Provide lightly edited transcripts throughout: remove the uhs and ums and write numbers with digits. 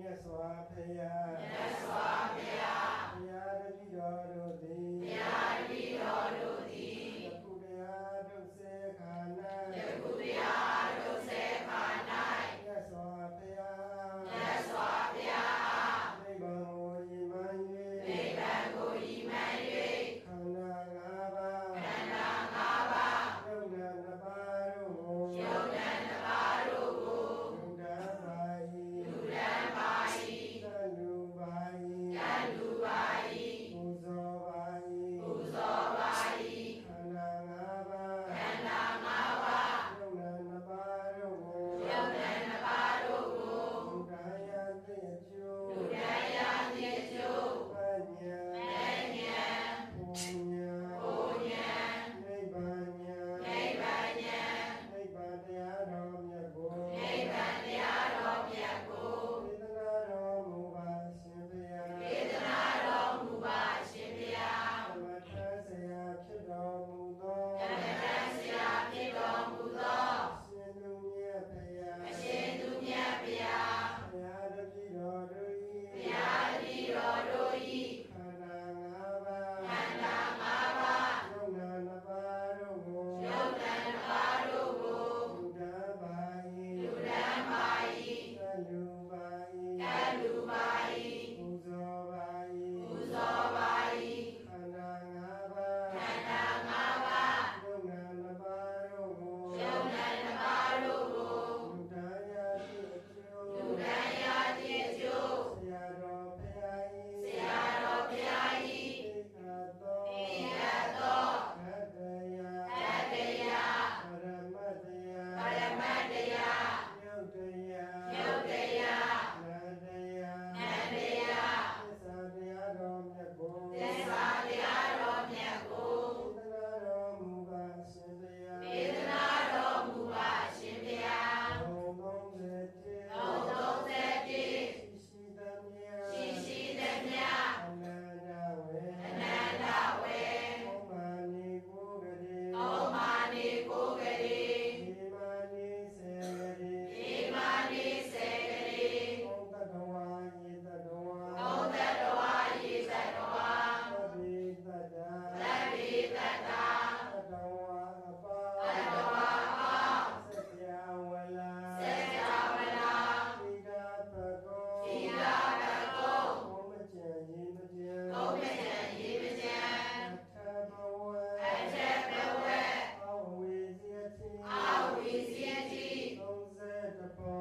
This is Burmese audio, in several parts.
တ်စွာဘုရားမြတ်စွာဘုရားဘုရားတပည့်တော်တို့သည်ဘုရားတပည့်တော်တို့သည်ယခုတရားထုတ်စေခါ၌ယခုတရားထုတ်စေခါ၌မြတ်စွာဘုရားမြတ်စွာဘုရားနိဗ္ဗာန်ကိုရည်မှန်း၍နိဗ္ဗာန်ကိုရည်မှန်း၍ခန္ဓာ၅ပါးခန္ဓာ၅ပါးယုတ်ဉာဏ်၅ပါးတို့ကိုယုတ်ဉာဏ်၅ပါးတို့ကိုလူတန်းပါ၏လူတန်းပါ၏သံလူပါ၏တန်လူပါ၏ပူဇော်ပါ၏ပူဇော်ပါ၏ခန္ဓာ၅ပါးခန္ဓာ၅ပါးယုတ်ဉာဏ်၅ပါးတို့ကိုယုတ်ဉာဏ်၅ပါးတို့ကိုလူတန်းရသည့်အကျိုးလူတန်းရသည့်အကျိုးပညာမဉ္ဇဉ်ပူညာဘုံဉာဏ်နိဗ္ဗာန်ညာနိဗ္ဗာန်ဉာဏ်နိဗ္ဗာန်တရားတော်မြတ်ကိုနိဗ္ဗာန်တရားတော်မြတ်ကိုဒေသနာတော်မူပါရှင်ဘုရားဒေသနာတော်မူပါရှင်ဘုရားသမထဆရာဖြစ်တော်မူသောဓမ္မတန်ဆရာဖြစ်တော်မူသောရှင်လူမြတ်ဘုရားအရှင်သူမြတ်ဘုရားဘုရားတပည့်တော်တို့ဘုရားတပည့်တော်တို့၏ခန္ဓာ၅ပါးခန္ဓာ၅ပါးယုံနာ၅ပါးတို့ကိုယုတ်ဉာဏ်၅ပါးတို့ကိုလူတန်းပါလူတန်းပါ၏ သံလူပါ၏တန်လူပါ၏ ပူဇော်ပါပူဇော်ပါ၏ခန္ဓာ၅ပါးခန္ဓာ၅ပါးယုံနာ၅ပါးတို့ကိုယုတ်ဉာဏ်၅ပါးတို့ကိုလူတန်းရသည့်အကျိုးလူတန်းရသည့်အကျိုးဆရာတော်ဘုရားဆရာတော်ဘုရား၏၏သိက္ခာတော်ဤရသောသတ္တယတတရားပရမတ္တယပရမတ်တရားယုတ်တယယုတ်တရားနန္တယနန္တရားသစ္စာတရားတော်မြတ်ကိုသစ္စာတရားတော်မြတ်ကိုသနာတော်မူပါရှင်ဘုရားဒေသနာတော်မူပါရှင်ဘုရားဘုံ31 ဘုံ31 ရှိသမျှရှိရှိသမျှအနန္တဝေအနန္တဝေဩမာနိကိုဂရေဩမာနိကိုဂရေဒီမာနိစေဂရေဣမာနိစေဂရေဩတတဝါယေတတဝါဩတတဝါယေသတဝါသဗ္ဗေတတ္တာသဗ္ဗေတတ္တာတတဝါအပါတတဝါအပေါင်းစကြဝဠာစကြဝဠာသီတာပကောသီလတကုံဘုံမကျန်ရေမကျန်ဘုံမဉ္ဇဉ်ရေပဉ္ဇဉ်အထဘဝအထက်ဘဝအဝိဇယတိအာဝိဇယတိ 30ပုံ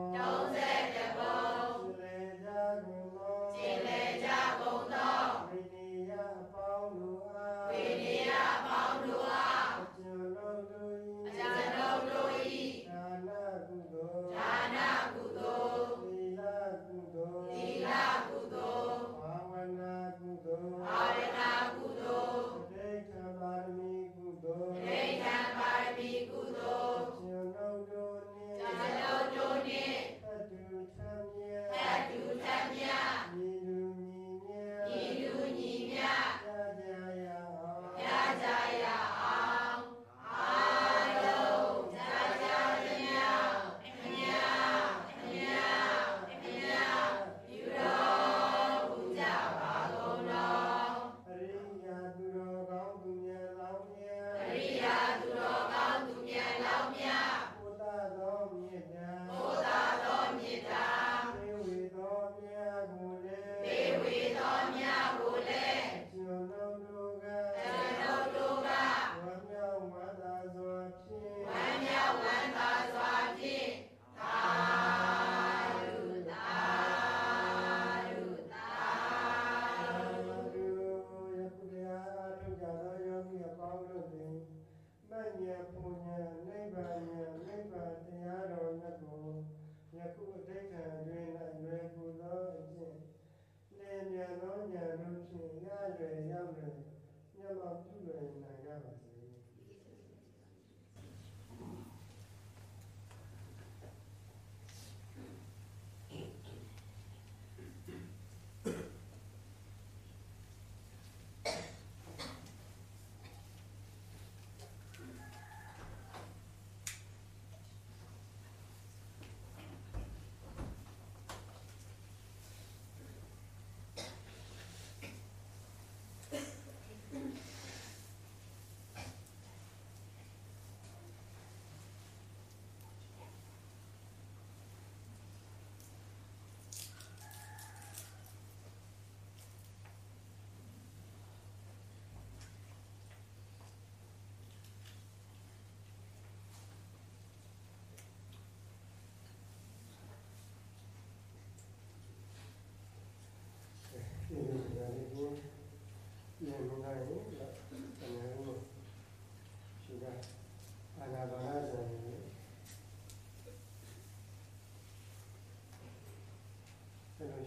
31ပုံလေကြကုန်သောကျင်လေကြကုန်သောဝိနည်းယအပေါင်းတို့အားဝိနည်းအပေါင်းတို့အားအကျွန်ုပ်တို့အကျွန်ုပ်တို့၏ဒါနကုသိုလ်ဒါနကုသိုလ်သီလကုသိုလ်သီလကုသိုလ်ဘာဝနာကုသိုလ်အာရဏကုသိုလ်ဒိဋ္ဌပါရမီကုသိုလ်ဒိဋ္ဌံပါရမီကုသိုလ်ကျွန်ုပ်တို့နှင့်ကျွန်ုပ်တို့နှင့်အတူထမြတ်အတူထမြတ်ညီလူညီမြတ်ညီလူညီမြတ်ကြကြရအောင်ရကြရအောင်အားလုံးကြကြသမျှအမြအမြအမြပြုတော်မူကြပါကုန်တော်အရိယာသူတော်ကောင်းသူမြတ်လောင်းမြတ်အရိယာသူတော်ကောင်းသူမြတ်လောင်းမြတ်ဘုဒ္ဓသောမြတ်တာဘုရားတော်မြတ်တာသေဝေသောမြတ်ကိုလည်းပေဝေတော်မြတ်ကိုလည်းကျွန်ုပ်တို့ကကျွန်ုပ်တို့ကဝမ်းမြောက်ဝမ်းသာစွာဖြင့်ဝမ်းမြောက်ဝမ်းသာစွာဖြင့်သာဓုသာဓုသာယခုတရားအားထုတ်ကြသောယောဂီအပေါင်းတို့သည်မဉ္ဇဉ်ပူဉ္ဇဉ်နိဗ္ဗာန်ဉာဏ်နိဗ္ဗာန်တရားတော်မြတ်ကိုယခုအတိတ်ကံတွင်၌လွယ်ကူသောအကျင့်လင်းမြန်သောဉာဏ်တို့ဖြင့်ရရွယ်ရောက်လွယ်မျက်မှောက်ပြုလွယ်နိုင်ကြပါစေ။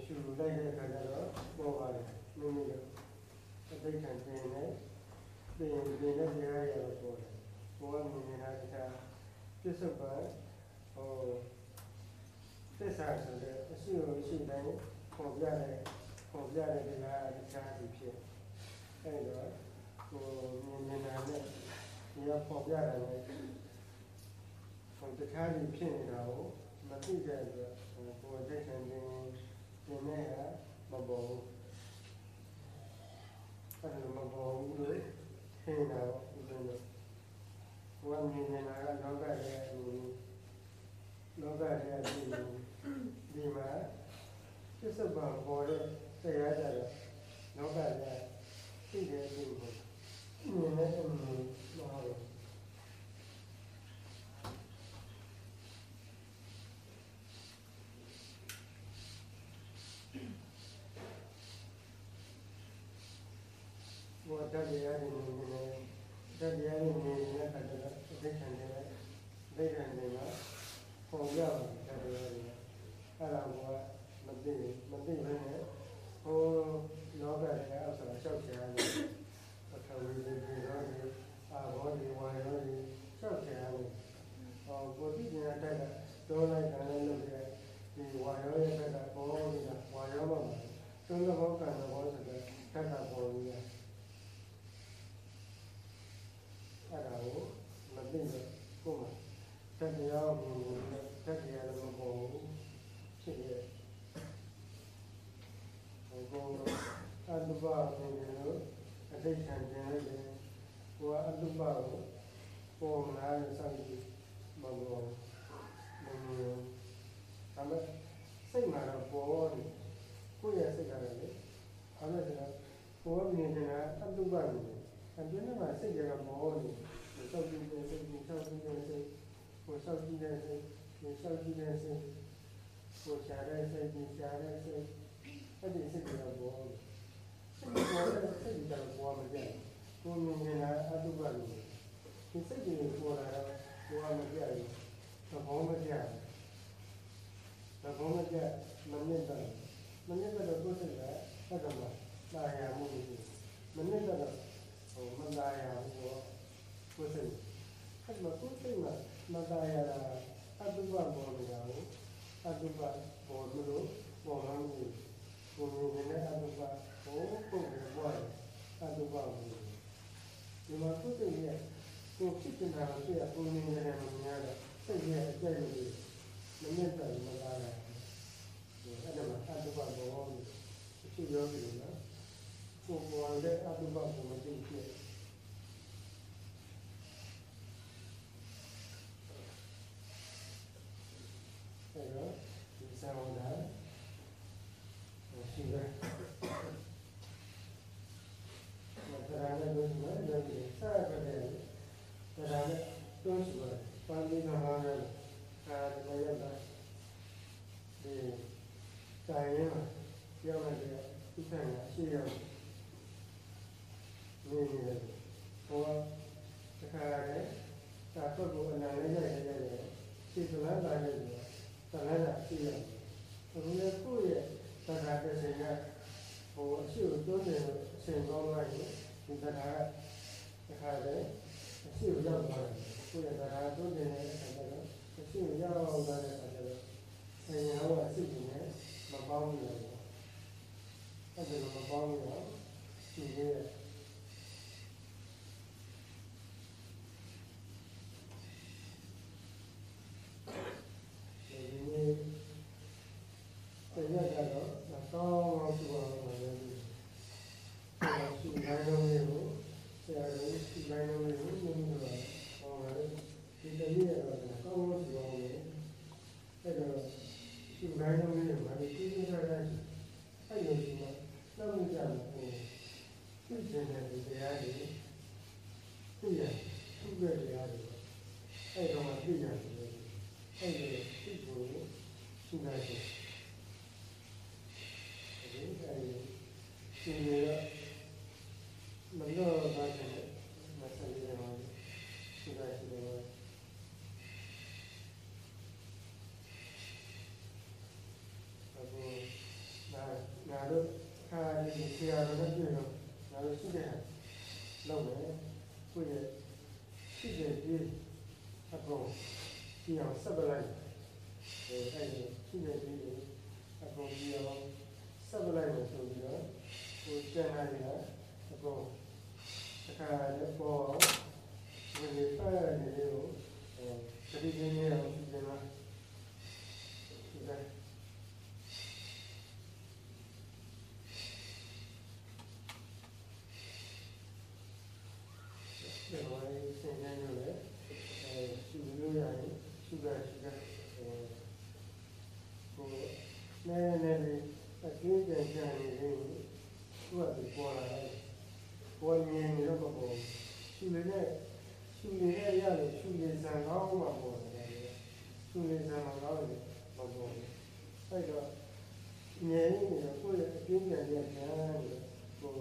ရှူလိုက်တဲ့ခါကျတော့ပေါ်ပါတယ်မိမိတို့အတိတ်ကတင်နေပြင်တဲ့တရားရတော့ပေါ်တယ်ဘောကမြင်နေတာတခြားပြစ္ဆုတ်ပါဟိုသစ္စာဆိုတဲ့အရှိကိုရှိတိုင်းပေါ်ပြတဲ့တရားတခြားဖြစ်အဲ့တော့ဟိုမြင်နေတာနဲ့ဒီကပေါ်ပြတာနဲ့ဟိုတခြားဖြစ်နေတာကိုမသိတဲ့အတွက်ဟိုတိတ်ကတင်နေတာမပေါ်ဘူးအဲ့လိုမပေါ်ဘူးလို့ထင်တာပေါ့ဦးဇင်းတို့ဘဝမြင်နေတာကလောကရဲ့ဒီမှာပြစ္ဆုတ်ပံပေါ်တဲ့တရားကြတော့လောကရဲ့သိတဲ့အမှုကိုမြင်တဲ့အမှုမဟုတ်ဘူးဘောတတရားတွေနေနေတရားတွေနေတဲ့အခါကျတော့အသိဉာဏ်တွေပေါ်ရပါတယ်တရားတွေအဲ့ဒါကမသိဘဲနဲ့ဟိုလောကရဲ့အဆောလျှောက်ချင်တယ်ပထဝီတွေရောဒီအာဘောဒီဝါရောဒီလျှောက်ချင်တယ်ဟောကိုသိဉာဏ်တက်တော့လိုက်တယ်လို့ပြောဒီဝါရောရဲ့ဘက်ကပေါ်နေတာဝါရောမှာသုံးဘောကံဘောဆိုတဲ့တတ်တာပေါ်နေတယ်အဲ့ဒါကိုမသိတော့ကိုယ်မှာတရားကိုတရားလည်းမပေါ်ဘူးဖြစ်ရဲ့ဟိုအတုပကိုလည်းအတိတ်ခံခြင်းလည်းကိုကအတုပကိုပေါ်လာတဲ့စာကြည့်မလို့ဒါမဲ့စိတ်မှာတော့ပေါ်နေကိုယ့်ရဲ့စိတ်ကလည်းအဲ့ဒါကိုမြင်နေတာအတုပနေတယ်အတွင်းမှာစိတ်ကပေါ်နေစောက်ကြည့်တဲ့စိတ်ကိုစောက်ကြည့်တဲ့စိတ်ကိုစောက်ကြည့်တဲ့စိတ်ကိုစောက်ကြည့်တဲ့စိတ်ကိုရှားတဲ့စိတ်ကိုရှားတဲ့စိတ်အဲ့ဒီစိတ်ကပေါ်နေစိတ်ပေါ်တဲ့စိတ်ကပေါ်မကြကိုမြင်နေတာအတုပနေဒီစိတ်ကိုပေါ်လာတော့ပေါ်မကြဘူးသဘောမကျမနစ်တော့ကိုယ်စိတ်ကအဲ့ဒါမှလာရမှုမနစ်တော့ဟိုမလာရဘူးကိုယ်စိတ်အဲ့မှာကိုယ်စိတ်မှာမလာရတာအတုပပေါ်နေတာကိုအတုပပေါ်လို့ပေါ်လာမှုကိုမြင်နေတဲ့အတုပကိုပုံပေါ်ပေါ်အတုပကိုဒီမှာကိုယ်စိတ်ရဲ့ကိုဖြစ်နေတာကိုကိုမြင်နေတယ်မြင်ရတော့စိတ်ရဲ့အကျဉ်းကြီးမနစ်တော့မလာရအဲ့ဒါမှအတုပပေါ်လို့ဖြစ်ရောပြီနော်ကိုယ်ပေါ်တဲ့အတုပကိုမသိဖြစ်အဲ့တော့ဒီစာဝန်တာရှိတယ်တရားနဲ့တို့မှာလည်းဒီစာရတယ်တရားနဲ့တို့ရှိတယ်ပါဠိတော်မှာလည်းဒီရတာဒီတိုင်းရပြောရတဲ့ဥစ္စာကရှိရတယ်နေနေတယ်ဟောတခါရဲသာပုဂ္ဂိုလ်အနန္တရဲ့စိတ်ကလာတာရဲ့သံဃာရှိရတယ်အခုလည်းကိုယ့်ရဲ့သံဃာတစ်ချိန်ကဟိုအရှိကိုတွန်းတယ်အချိန်ကောင်းလိုက်ရင်ဒီသံဃာကတခါရဲအရှိကိုရောက်သွားတယ်ကိုယ့်ရဲ့သံဃာတွန်းတယ်တဲ့အခါကျတော့အရှိကိုရောက်သွားတဲ့အခါကျတော့ဆင်ညာကအရှိကိုလည်းမပေါင်းဘူးလို့အဲ့ဒါမပေါင်းဘူးတော့ဒီရဲ့တရားကတော့တောင်းဆိုအောင်လည်းရှိတိုင်းလုံးလေးကိုဆရာတို့ရှိတိုင်းလုံးလေးကိုမြင်လို့ဟောတယ်ဒီတည်းရတော့ကောင်းလို့ဆိုအောင်လေအဲ့တော့ရှိတိုင်းလုံးလေးကိုမသိသေးတဲ့အဲ့လိုဒီမှာလောက်ကြတယ်ဟိုသိကျင်တဲ့တရားတွေသိရသူ့ရဲ့တရားတွေအဲ့တော့မှသိရတယ်အဲ့လိုသိဖို့ရှိနိုင်တယ်ဒီလိုမလို့ပါတယ်မဆန်တယ်မှာရှိတယ်အခုနာတို့ခါဒီဆရာတော်နဲ့တွေ့တော့ငါတို့ရှိတဲ့လောက်ပဲကိုယ့်ရဲ့ရှိတဲ့ဒီအကုန်ဒီအောင်ဆက်ပလိုက်အဲ့ဒီရှိတဲ့ဒီအကုန်ဒီအောင်ဆက်ပလိုက်လို့ဆိုပြီးတော့ကိုကျန်တာတွေကအကုန်တစ်ခါလည်းပေါ်ဝင်နေဖက်နေတယ်ကိုတတိယနေ့အောင်ဒီမှာဒီကဒီမှာစင်နေလို့လေရှူလို့ရတယ်ရှူတာကိုနည်းနည်းလေးအကျဉ်းချကြနေရင်သူကဒီပေါ်လာတယ်ပေါ်မြင်နေတော့ပေါ့ရှူနေတဲ့ရတယ်ရှူနေစံကောင်းမှာပေါ့တယ်ရှူနေစံမှာကောင်းတယ်ပေါ့အဲ့တော့မြင်နေတော့ကိုယ့်ရဲ့အကျဉ်းချရတဲ့ဉာဏ်ကို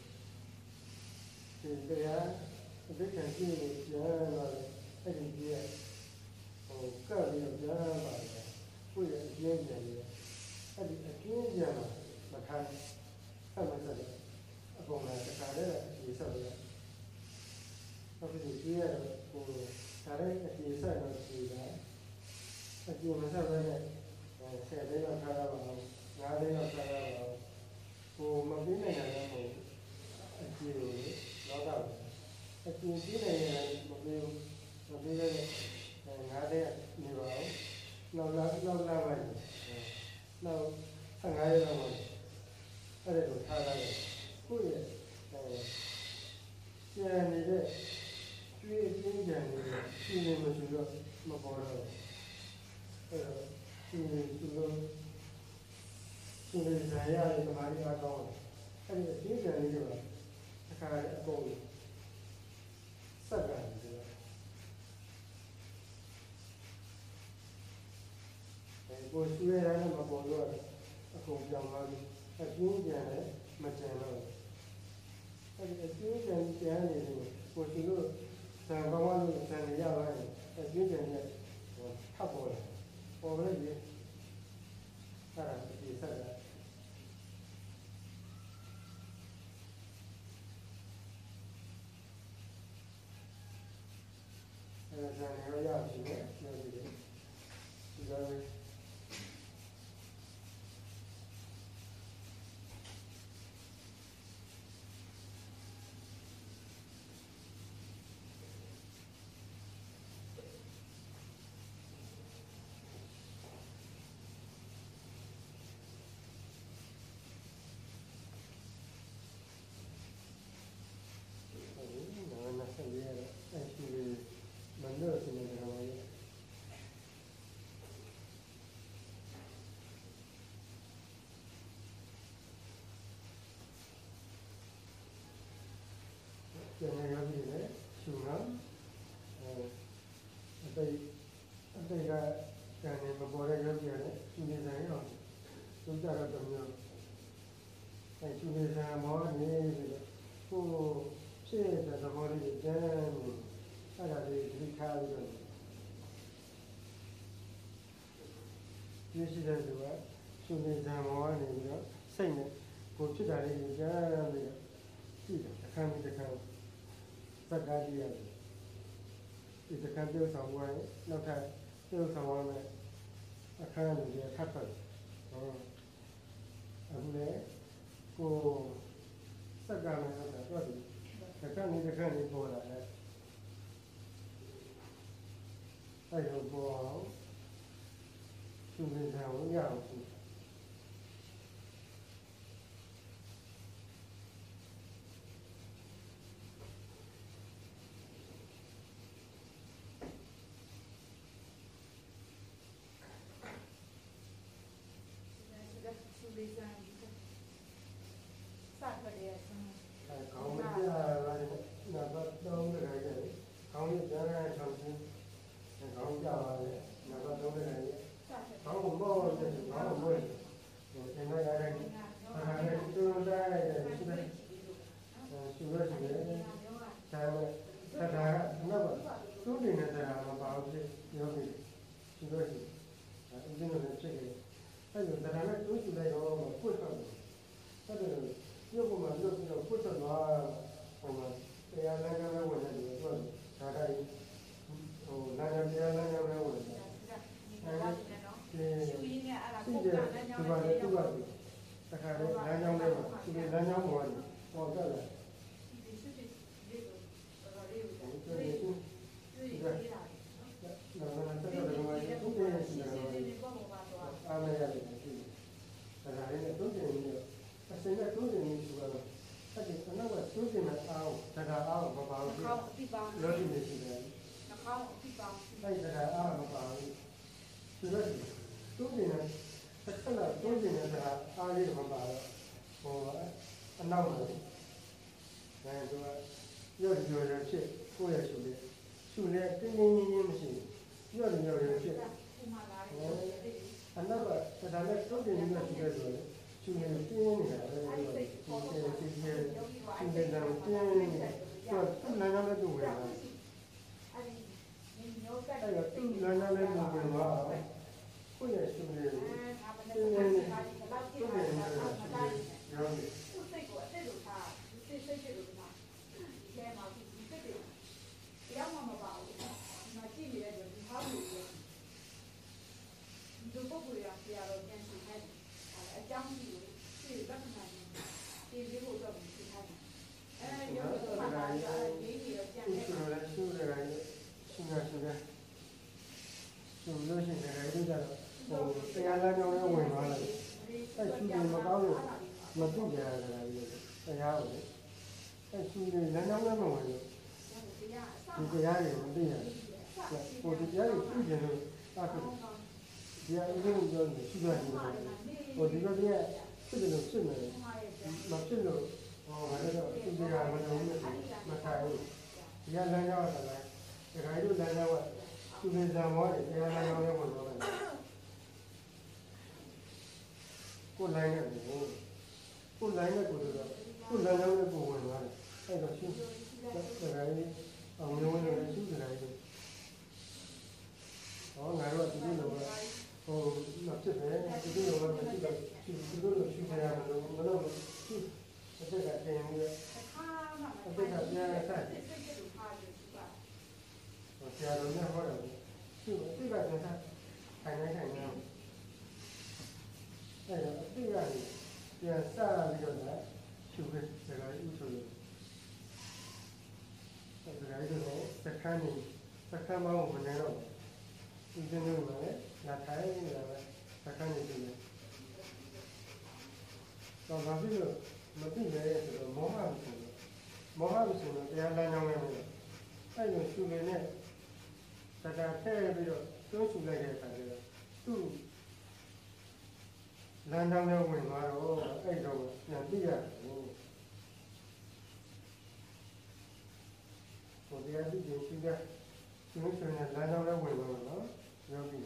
ဒီတရားအသိဉာဏ်ရှိနေကြတော့အဲ့ဒီကြီးကပ်ပြီးတော့ကြားပါတယ်ကိုယ့်ရဲ့အကျဉ်းချရအဲ့ဒီအကျဉ်းချမှာမခံဆက်မဆက်အပေါ်မှာတစ်ခါတည်းအရေးဆက်လို့ဟုတ်ပြီဒီရကိုဒါလည်းအရေးဆက်တော့ဒီကအကျဉ်းမဆက်ဘဲနဲ့10သိန်းလောက်ထားရပါအောင်9သိန်းလောက်ထားရပါအောင်ကိုမပြီးနိုင်တာလည်းမဟုတ်အကျဉ်းကိုလောကအကျဉ်းပြီးနိုင်ရင်မပြီးလည်း9သိန်းနေပါအောင်နောက်လာပါနောက်15ရက်လောက်အဲ့ဒါကိုထားရတယ်ကိုယ့်ရဲ့ကျန်နေတဲ့ကျွေးအချင်းကြံနေတဲ့ရှင်းနေမှဆိုတော့မပေါ်တော့အဲ့တော့ရှင်းနေလို့ရှင်းနေကြရတဲ့သမာဓိအားကောင်းတယ်အဲ့ဒီအချင်းကြံနေတော့အခါအကုန်စက်ကန်တယ်ကိုရှင်းရတဲ့မပေါ်တော့အကုန်ပြောင်းသွားပြီအချင်းကြံလည်းမကြံတော့အဲ့ဒီအချင်းကြံနေလို့ကိုရှင်းလို့ဆံကောင်းလို့ဆံရရလိုက်အချင်းကြံနဲ့ထပ်ပေါ်တယ်ပေါ်လို့ဒီအဲ့ဒါဒီစက်အဲ့ဒါဆံရရရှိတယ်ပြောပြီးတယ်ဒီလိုကျန်ရပြီလေရှုနာအတိတ်ကကျန်နေမပေါ်တဲ့ရုပ်ရတယ်ရှုနေဆိုင်အောင်သူကြတော့တမျိုးအဲရှုနေဆိုင်မောနေပြီးတော့ကိုဖြစ်တဲ့သဘောလေးကျန်နေအဲ့ဒါလေးဒီခါပြီးတော့ပြည့်စုံတဲ့သူကရှုနေဆိုင်မောနေပြီးတော့စိတ်နဲ့ကိုဖြစ်တာလေးကျန်ပြီးတော့ကြည့်တယ်အခါမီတစ်ခါစကားကြည့်ရတယ်ဒီစကားပြောဆောင်သွားရင်နောက်ထပ်ပြောဆောင်ရမယ်အခါလူတွေထပ်ထွက်အခုလေကိုစကားနဲ့တော့တော့ဒီစကားနဲ့ပေါ်လာတယ်အဲ့လိုပေါ်အောင်သူနေဆောင်ရအောင်ခေါင်းမပြလာတယ်နောက်တော့3ခါရတယ်ခေါင်းနဲ့ကြားရဆောင်ချင်းခေါင်းပြပါတယ်နောက်တော့3ခါရတယ်ခေါင်းကိုမောတယ်ခေါင်းကိုမွေးတယ်ဒီနေ့ရတယ်အားလည်းတူတယ်ရှိတယ်ရှိတယ်ဆရာကနောက်သူ့နေနေတာမပါဘူးပြောပြီးရှိတော့ရှိအင်းတို့လည်းဖြစ်တယ်အဲ့လိုတရားနဲ့တူးရှိလိုက်တော့ပွတ်တော့တခါလေလမ်းကြောင်းလေးမှာသူလမ်းကြောင်းပေါ်နေပေါ်တက်လာနော်နော်တက်တော့ဘာလဲသူ့ရဲ့စီစဉ်အားမရတယ်ရှိတယ်ဒါကလည်းသူ့ရဲ့နေအစင်ကသူ့ရဲ့နေဆိုတော့အဲ့ဒီအနောက်ကသူ့ရဲ့အားဒါကအားမပါဘူးလို့ဒီနေရှိတယ်အဲ့ဒါအားမပါဘူးဆိုတော့သူ့ရဲ့ဆက်လာသူ့ရဲ့ဒါအားလေးမပါတော့ဟိုအနောက်မှာဒါကရော့ဖြစ်ကိုယ့်ရဲ့ရှုလေတင်းတင်းကြီးမရှိဘူးရော့ဖြစ်အနောက်ကဒါနဲ့သူ့ရဲ့နေရှိတယ်ဆိုတော့ရှုနေတင်းနေတာလည်းဒီရှုနေတာတင်းနေတာတော့သူ့လမ်းကြောင်းနဲ့သူ့ဝင်လာအဲ့တော့သူ့လမ်းကြောင်းနဲ့သူ့ဝင်လာကိုယ့်ရဲ့ရှုလေတင်းနေတာသူ့ရဲ့နေရောင်းဆိုလို့ရှိရင်လည်းဒီကတော့ဟိုတရားလမ်းကြောင်းနဲ့ဝင်သွားတယ်အဲ့ရှုနေမကောင်းလို့မသိကြရတာလေတရားကိုအဲ့ရှုနေလမ်းကြောင်းနဲ့မဝင်လို့ဒီတရားတွေမသိရတယ်ဟိုဒီတရားတွေသိကြလို့အဲ့ဒါဒီအရင်းပြောနေရှုရတယ်ဟိုဒီလိုတရားဖြစ်တယ်လို့ဖြစ်နေတယ်မဖြစ်လို့ဟောဘာလဲတော့သူတရားမလုံးနဲ့မထိုင်ဘူးဒီလမ်းကြောင်းကလည်းဒီခိုင်တို့လမ်းကြောင်းကသူတွေဇံမောတယ်တရားလမ်းကြောင်းနဲ့ဝင်သွားတယ်ကိုလိုင်းနဲ့ကိုလိုင်းနဲ့ကိုတော့ကိုလမ်းကြောင်းနဲ့ကိုဝင်သွားတယ်အဲ့တော့ရှင်းဒီခိုင်အောင်မျိုးဝင်နေရှင်းဒီခိုင်တို့ဟောငါတို့ကဒီလိုလိုဟိုမဖြစ်ပဲဒီလိုလိုမရှိတော့ဒီလိုလိုရှင်းပြရမှာလို့မလို့ရှင်းအသက်ကတင်ပြီးတော့အသက်ကပြန်ဆက်ဆရာတော်နဲ့ဟောတယ်ရှင်းအသက်ကပြန်ဆက်ခိုင်နေအဲ့တော့အသက်ကပြန်ဆက်ပြီးတော့ရှင်းခဲ့စကားဥဆိုလို့စကားတော့စခန်းမောင်းဝင်နေတော့ဒီနေ့မှာလည်းလာထိုင်နေတာပဲစခန်းနေတယ်တော့ဘာဖြစ်လို့မသိလဲဆိုတော့မောဟဆိုတော့တရားလမ်းကြောင်းနဲ့အဲ့လိုရှုနေနဲ့စကားထည့်ပြီးတော့တွန်းရှုလိုက်တဲ့အခါကျတော့သူ့လမ်းကြောင်းနဲ့ဝင်သွားတော့အဲ့တော့ပြန်သိရတယ်ဟိုတရားသိခြင်းရှိတဲ့ရှင်းရှင်းနဲ့လမ်းကြောင်းနဲ့ဝင်သွားတော့နော်ယောဂီ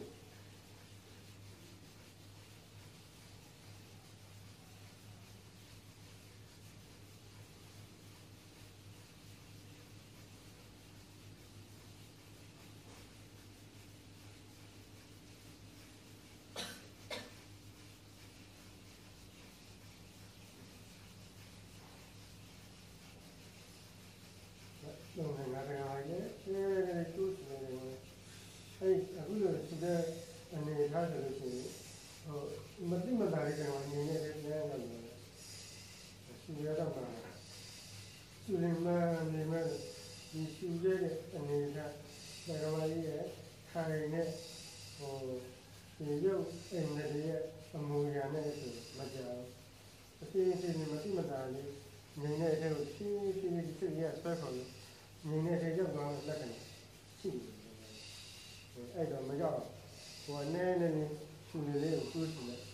တော့ငါတရားရဲ့ကျိုးနေတယ်အဲ့အခုလိုစစ်တဲ့အနေထားဆိုလို့ရှိရင်ဟိုမတိမတာလေးကတော့နေနေတဲ့လမ်းကတော့ရှူရတော့မှာရှူနေမှဒီရှူရတဲ့အနေထားဒါကမှလည်းခိုင်နဲ့ဟိုဒီရုပ်အိမ်တွေရဲ့အမူအရာနဲ့ဆိုမကြောက်အစီအစဉ်မတိမတာလေးနေနေတဲ့ဟိုရှင်းစိတ်ရဆွဲခေါ်လို့နေနေတဲ့ရောက်သွားတဲ့လက္ခဏာရှိတယ်အဲ့တော့မရောက်ဟိုနည်းနည်းရှူနေလေးကိုတွေးရှူလိုက်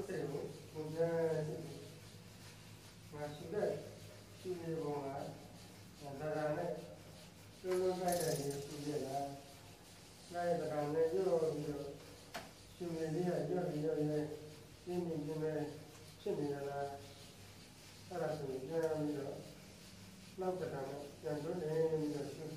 စိတ်ကိုဘုရားစိတ်ငါရှိတဲ့ရှိနေပုံကဒါကနဲ့လုံးလုံးလိုက်တဲ့ရေးရှိရလားလိုက်တဲ့ကနဲ့ရောပြီးတော့ရှင်နေလေးကရောပြီးတော့ရေးပြင်းပြင်းဖြစ်နေလားအဲ့ဒါဆိုပြန်ပြီးတော့နောက်ကတည်းကပြန်တွန်းနေပြီးတော့ရှိ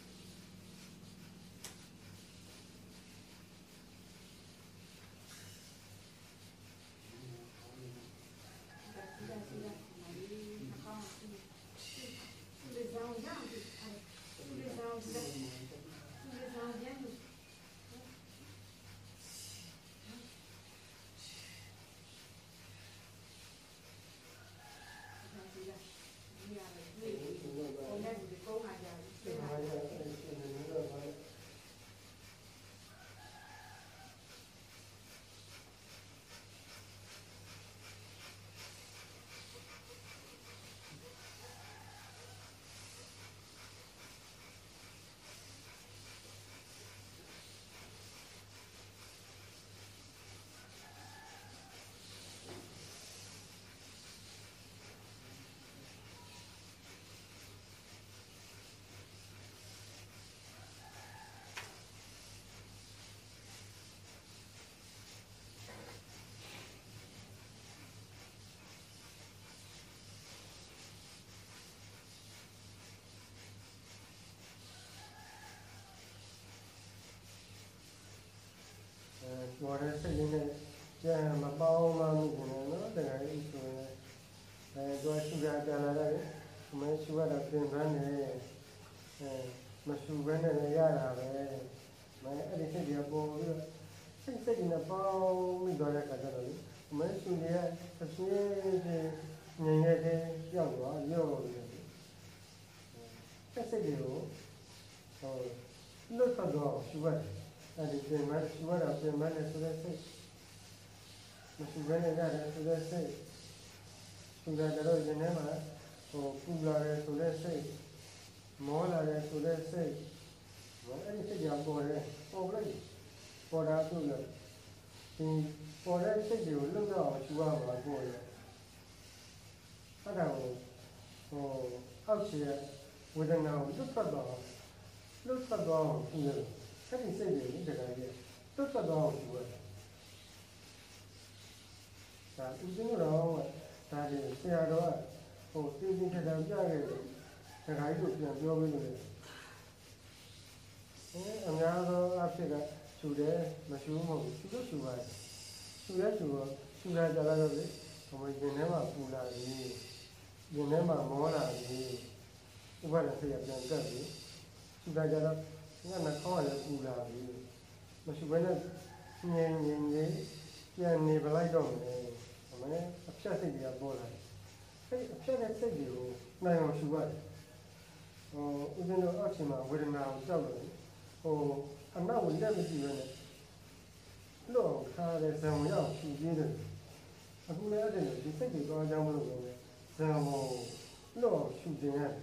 我的事情呢，这么包嘛，你可能那这个意思呢，做暑假将来的，我们暑假的平常的，么暑假的那样啦呗，么而且这个包，这个呢包没多少个的了，我们暑假这些是年年的要多要的，这个哟，那个多暑假。အဲ့ဒီပြင်မဲ့ရှိရတာပြင်မဲ့နဲ့ဆိုတဲ့စိတ်မရှိဘဲနဲ့ရတယ်ဆိုတဲ့စိတ်သူကတို့ရင်းထဲမှာပူလာတယ်ဆိုတဲ့စိတ်မောလာတယ်ဆိုတဲ့စိတ်အဲ့ဒီစိတ်ကြောင့်ပေါ်တယ်ပေါ်လိုက်ပေါ်တာဆိုလို့ဒီပေါ်တဲ့စိတ်တွေကိုလွတ်တော့အောင်ရှိရမှာပေါ်တယ်အဲ့ဒါကိုအောက်ခြေဝေဒနာကိုလွတ်ထွက်တော့အောင်ရှိရတယ်အဲ့ဒီစိတ်တွေဒီကနေ့တွတ်တော့အောင်ယူရတယ်။ဒါဦးဇင်းတို့တော့ဒါကြီးဆရာတော်ကတင်းတင်းထန်ထန်ပြခဲ့တယ်။ဒါကြီးကိုပြန်ပြောပေးလို့အများသောအဖြစ်ကရှူတယ်မရှူမဟုတ်ဘူးရှူလို့ရှူပါတယ်။ရှူရဲရှူတာကြလာတော့လေဘုံရင်ထဲမှာပူလာပြီ။ရင်ထဲမှာမောလာပြီ။ဥပဒေဆက်ရပြန်ကပ်ပြီ။ရှူတာကြတော့ငါနှာခေါင်းလည်းပူလာပြီမရှိဘဲနဲ့ငြိမ်ပြန်နေပလိုက်တော့မယ်အမေအဖြတ်စိတ်တွေကပေါ်လာတယ်အဲ့အဖြတ်တဲ့စိတ်တွေကိုနိုင်အောင်ရှူရတယ်ဦးဇင်းတို့အောက်ခြေမှာဝေဒနာကိုကြောက်လို့အနောက်ကိုလက်မကြည့်ဘဲနဲ့လွတ်အောင်ထားတဲ့ဇံဝင်အောင်ရှူပြင်းတယ်အခုလည်းအဲ့ဒါဒီစိတ်တွေသွားကြောင်းမလို့ပဲဇံကိုလွတ်အောင်ရှူခြင်းရတယ်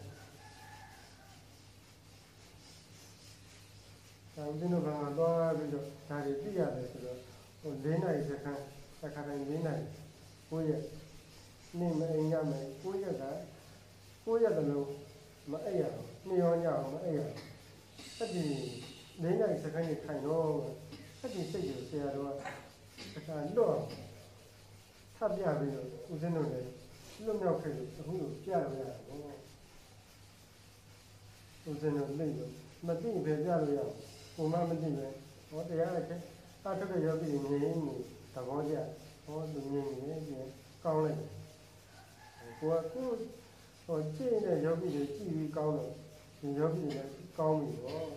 ဦးဇင်းတို့ကတော့ပြီးတော့ဒါတွေသိရတယ်ဆိုတော့၄နိုင်စခန်းတစ်ခါတိုင်း၄နိုင်9ရက်နေ့မအိမ်ရမယ်9ရက်က9ရက်တလုံးမအိပ်ရအောင်နေ့ရောညအောင်မအိပ်ရအောင်အဲ့ဒီ၄နိုင်စခန်းကြီးထိုင်တော့အဲ့ဒီစိတ်ကိုဆရာတော်ကတစ်ခါလွတ်ထပ်ပြပြီးတော့ဦးဇင်းတို့လည်းလွတ်မြောက်ခဲ့လို့အခုလိုပြလို့ရတယ်ဦးဇင်းတို့လိမ့်လို့မသိပဲပြလို့ရအောင်ဘုံမမသိပဲတရားနဲ့အထုတ်တဲ့ယောဂီတွေနေနေသဘောကျသူမြင်နေပြန်ကောင်းလိုက်ကိုကကြည့်တဲ့ယောဂီတွေကြည့်ပြီးကောင်းတော့ဒီယောဂီတွေလည်းကောင်းပြီပေါ့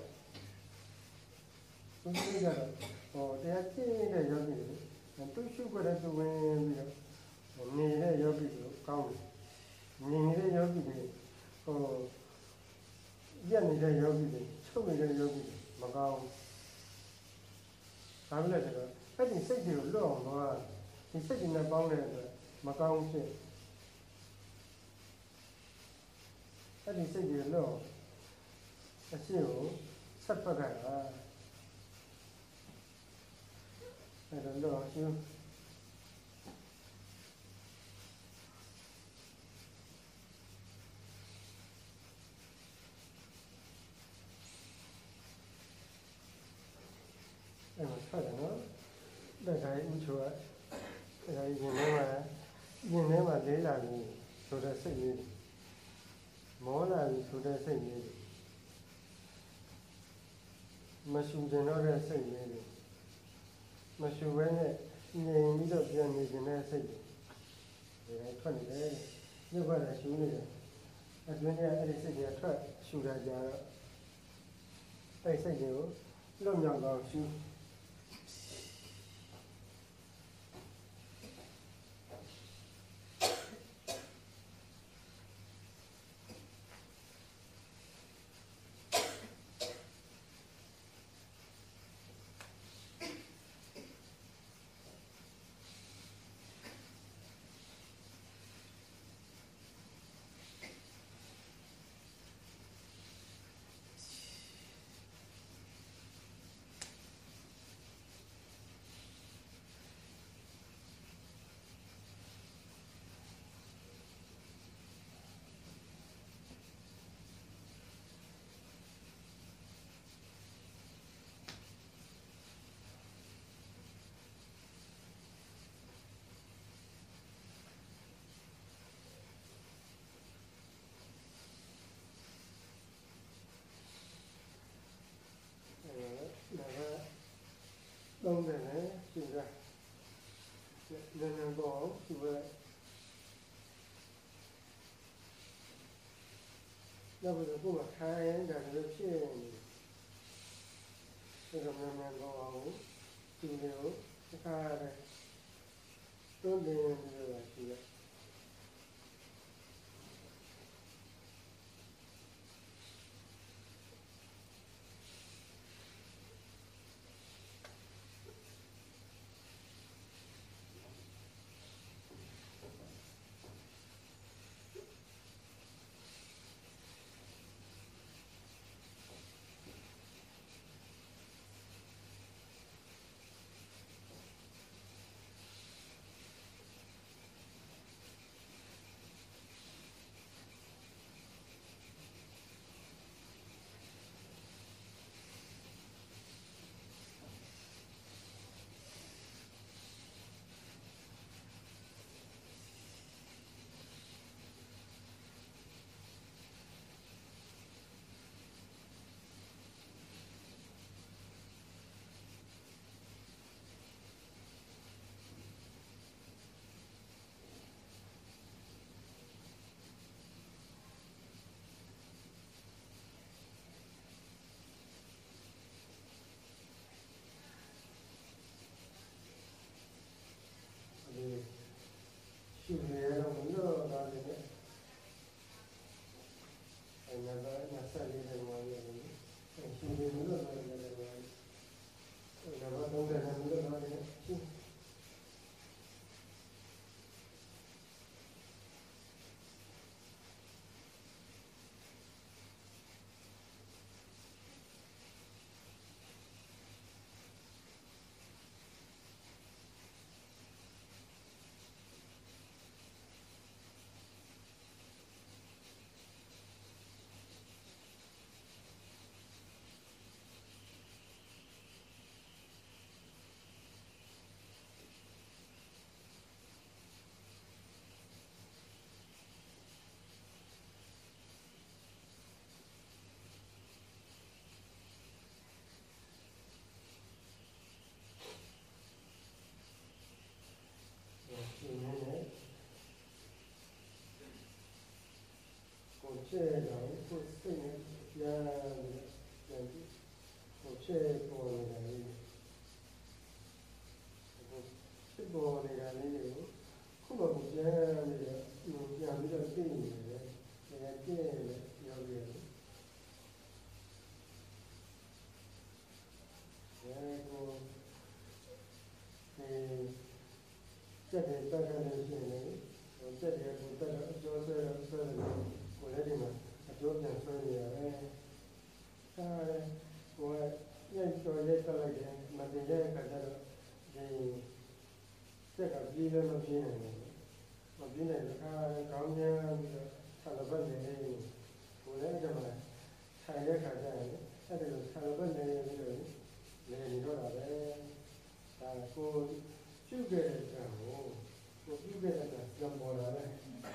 သူကြတော့တရားကြည့်တဲ့ယောဂီတွေသူရှုခွက်တဲ့သူဝင်ပြီးတော့နေတဲ့ယောဂီတွေကောင်းတယ်မြင်နေတဲ့ယောဂီတွေရက်နေတဲ့ယောဂီတွေချုပ်နေတဲ့ယောဂီတွေမကောင်းဒါမှလည်းဆိုတော့အဲ့ဒီစိတ်တွေကိုလွတ်အောင်တော့ဒီစိတ်တွေနဲ့ပေါင်းတဲ့အတွက်မကောင်းဖြစ်အဲ့ဒီစိတ်တွေလွတ်အောင်အရှိကိုဆက်ဖက်ကြတာအဲ့ဒါလွတ်အောင်ရှင်းရင်ထဲမှာလေးလာပြီဆိုတဲ့စိတ်လေးမောလာပြီဆိုတဲ့စိတ်လေးမရှူကျင်တော့တဲ့စိတ်လေးမရှူဘဲနဲ့ငြိမ်ပြီးတော့ပြန်နေကျင်တဲ့စိတ်တွေဒါထွက်နေတယ်ညစ်ပတ်လည်းရှူနေတယ်အတွင်းထဲအဲ့ဒီစိတ်တွေကထွက်ရှူတာကြတော့အဲ့စိတ်တွေကိုလွတ်မြောက်အောင်ရှူသုံးတယ်လေရှူတာနည်းနည်းပေါ့ရှူလိုက်နောက်ပြီးတော့ကိုယ်ကခိုင်းတာလည်းဖြစ်နေတယ်ဒါကမှန်ပေါ့ရှူနေလို့တစ်ခါတည်းသုံးတယ်လို့ရှူလိုက်ရှူနေတော့မလို့တော့တယ်အဲ့ဒါက24တယ်မှာရတယ်ရှူနေလို့တော့တယ်အဲ့ဒါကတော့30တယ်မလို့တော့တယ်ရှူ这种不是人我这波的人，这波的人有，后面不见那个养比较低的，那个低的要不要？然后，这里大概就是我这里不大概就是我那里嘛。ပြောပြန်ဆွဲနေရတယ်။ဒါလည်းကိုယ်ကရိုက်တော့ရိုက်တက်လိုက်တယ်မတင်တဲ့အခါကျတော့ဒီစက်ကပြေးလည်းမပြေးနိုင်ဘူး။မပြေးနိုင်တဲ့အခါကောင်းကျန်းပြီးတော့ဆာလဘတ်နေနေကိုယ်လည်းအဲ့ဒါမှထိုင်တဲ့အခါကျရင်အဲ့ဒါကိုဆာလဘတ်နေပြီးတော့လေနေတော့တာပဲ။ဒါကိုပြုတ်ခဲ့တဲ့အခါကိုပြုခဲ့တဲ့ကံပေါ်လာတယ်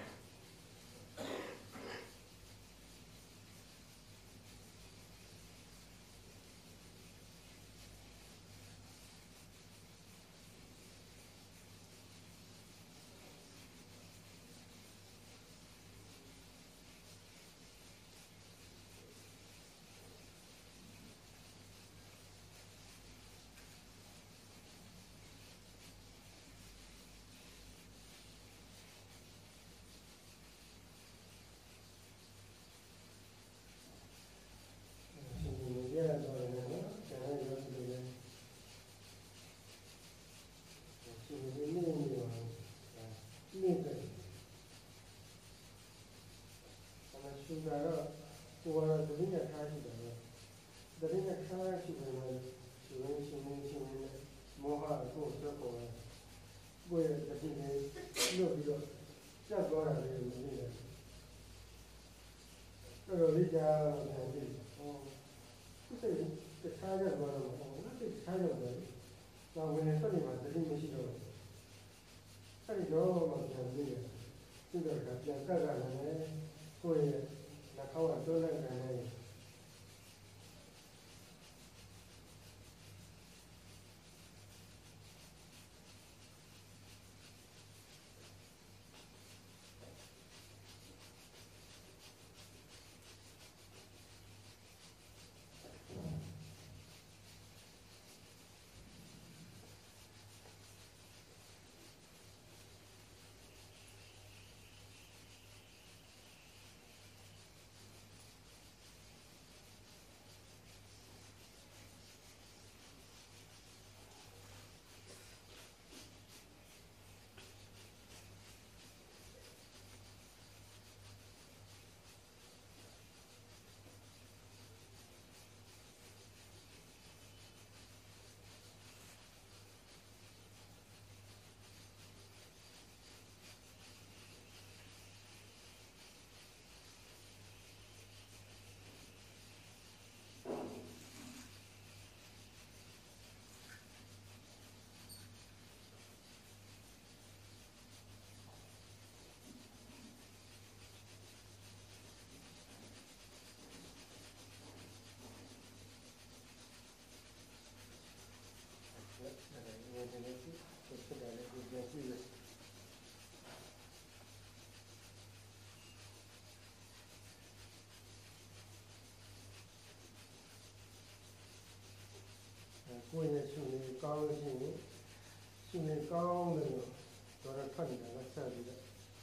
ဒါတော့ကိုယ်ကတော့သတိနဲ့ထားရှိတယ်သတိနဲ့ထားရှိတယ်လို့ရှင်ရင်းမောဟကိုစက်ပေါ်ကိုယ်ရဲ့သတိနဲ့လွတ်ပြီးတော့ကျက်သွားတာလေးကိုသိတယ်အဲ့တော့လေးကြားတယ်ဒီဟောသူစိတ်တခြားကြတော့မဟုတ်ဘူးစိတ်တခြားကြတော့တော့ဝင်နေစက်နေမှာသတိမရှိတော့အဲ့ဒီတော့မှပြန်ပြီးတယ်သူကပြန်ကတ်ရတယ်ကိုယ်ရဲ့လက်ထောက်ကတွန်းလိုက်တယ်ကိုယ်ရဲ့ရှင်နေကောင်းလို့ရှိရင်ရှင်နေကောင်းတယ်လို့တော့ဖတ်နေတာလက်ဆက်ပြီးတော့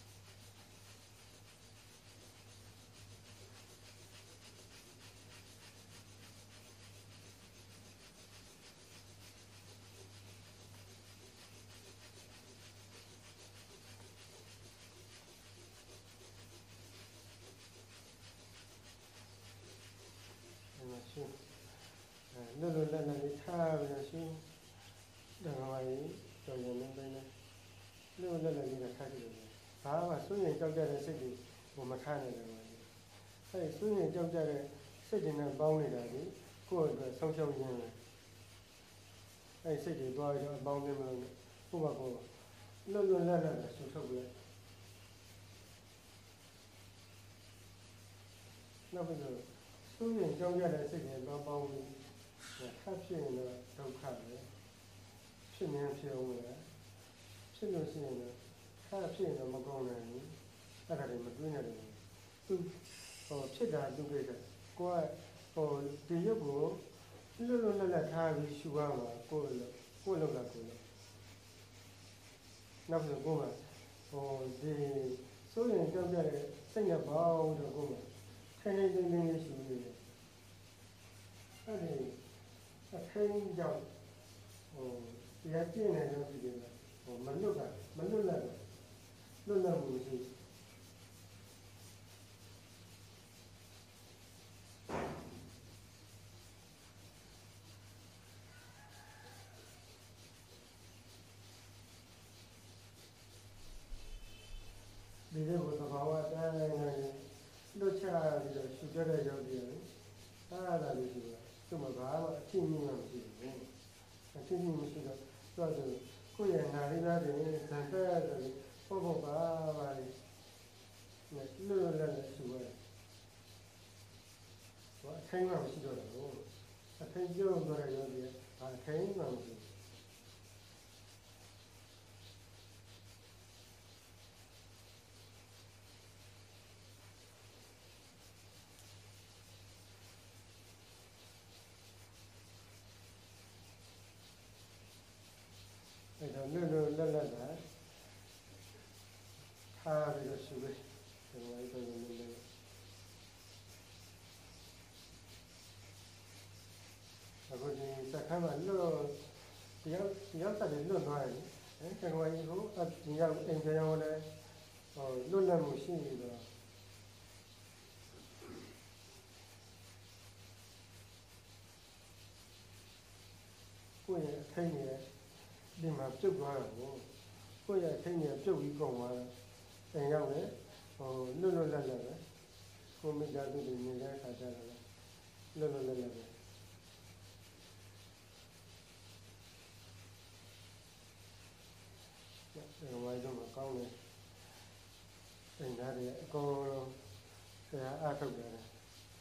ရှင်လွတ်လွတ်လပ်လပ်လေးထားပြီးတော့ရှင်ဒါမှမဟုတ်တော်ရင်နေတိုင်းလွတ်လွတ်လပ်လပ်လေးထားကြည့်လို့ဘာမှစိုးရင်ကြောက်ကြတဲ့စိတ်ကိုမထားနိုင်ဘူးအဲစိုးရင်ကြောက်ကြတဲ့စိတ်တွေနဲ့ပေါင်းနေတာဒီကိုယ့်အတွက်ဆုံးရှုံးခြင်းပဲအဲစိတ်တွေသွားပြီးတော့အပေါင်းခြင်းမလို့ကိုယ့်ဘာကိုလွတ်လွတ်လပ်လပ်ဆူထုတ်ပြီးနောက်ပြီးတော့စိုးရင်ကြောက်ကြတဲ့စိတ်တွေပေါင်းပြီးထပ်ဖြစ်ရင်တော့ဒုက္ခပဲဖြစ်နေဖြစ်အောင်လေဖြစ်လို့ရှိရင်တော့ထပ်ဖြစ်ရင်တော့မကောင်းနိုင်ဘူးအဲ့ဒါတွေမတွေးနိုင်ဘူးသူဖြစ်တာသူကိစ္စကိုယ်ကဒီရုပ်ကိုလွတ်လွတ်လပ်လပ်ထားပြီးရှူရမှာကိုယ်လောက်တာကိုယ်နောက်ပြီးကိုယ်ကဒီစိုးရင်ကြောက်ကြတဲ့စိတ်နဲ့ပေါင်းတော့ကိုယ်ကထိုင်နေရှူနေတယ်အဲ့ဒီအခင်းကြောင့်တရားကျင့်နေလို့ဒီလိုမလွတ်လပ်လွတ်လပ်မှုရှိဒီလိုသဘာဝတိုင်းလွတ်ချပြီးတော့ရှုကြတဲ့ယောဂီတွေအားသာလေးရှိတယ်သူ့မှာဘာမှအဖြစ်မြင်မှမရှိဘူးအဖြစ်မြင်မရှိတော့သူကကိုယ့်ရဲ့နာရီသားတွေဇန်ဖက်ဆိုပြီးပုတ်ပုတ်ပါလေးလွတ်လွတ်လပ်လပ်ရှိရတယ်။အထိုင်းမှမရှိတော့ဘူး။အထိုင်းပြုံးတော့ရပြီ။အထိုင်းမှမရှိ။အဲ့တော့လွတ်လွတ်လပ်လပ်ကထားပြီးတော့ရှိတယ်။ဒီလိုအဲ့လိုမျိုးအခုဒီစခန်းမှာလွတ်တရားတက်တယ်လွတ်သွားတယ်။အဲကျွန်တော်ကြီးဒီရောက်အင်ဂျင်ရောလည်းလွတ်လပ်မှုရှိနေတော့ကိုယ့်ရဲ့အထိုင်းရဲ့ဒီမှာပြုတ်သွားတော့ကိုယ့်ရဲ့အထိုင်းရဲ့ပြုတ်ပြီးကုန်သွားတော့အင်ရောက်လည်းလွတ်လွတ်လပ်လပ်ပဲကိုမိသားစုတွေနေတဲ့အခါကျတော့လွတ်လွတ်လပ်လပ်ပဲဝိုင်းတော့မကောင်းတယ်။အင်သားတွေအကုန်လုံးဆရာအားထုတ်တယ်။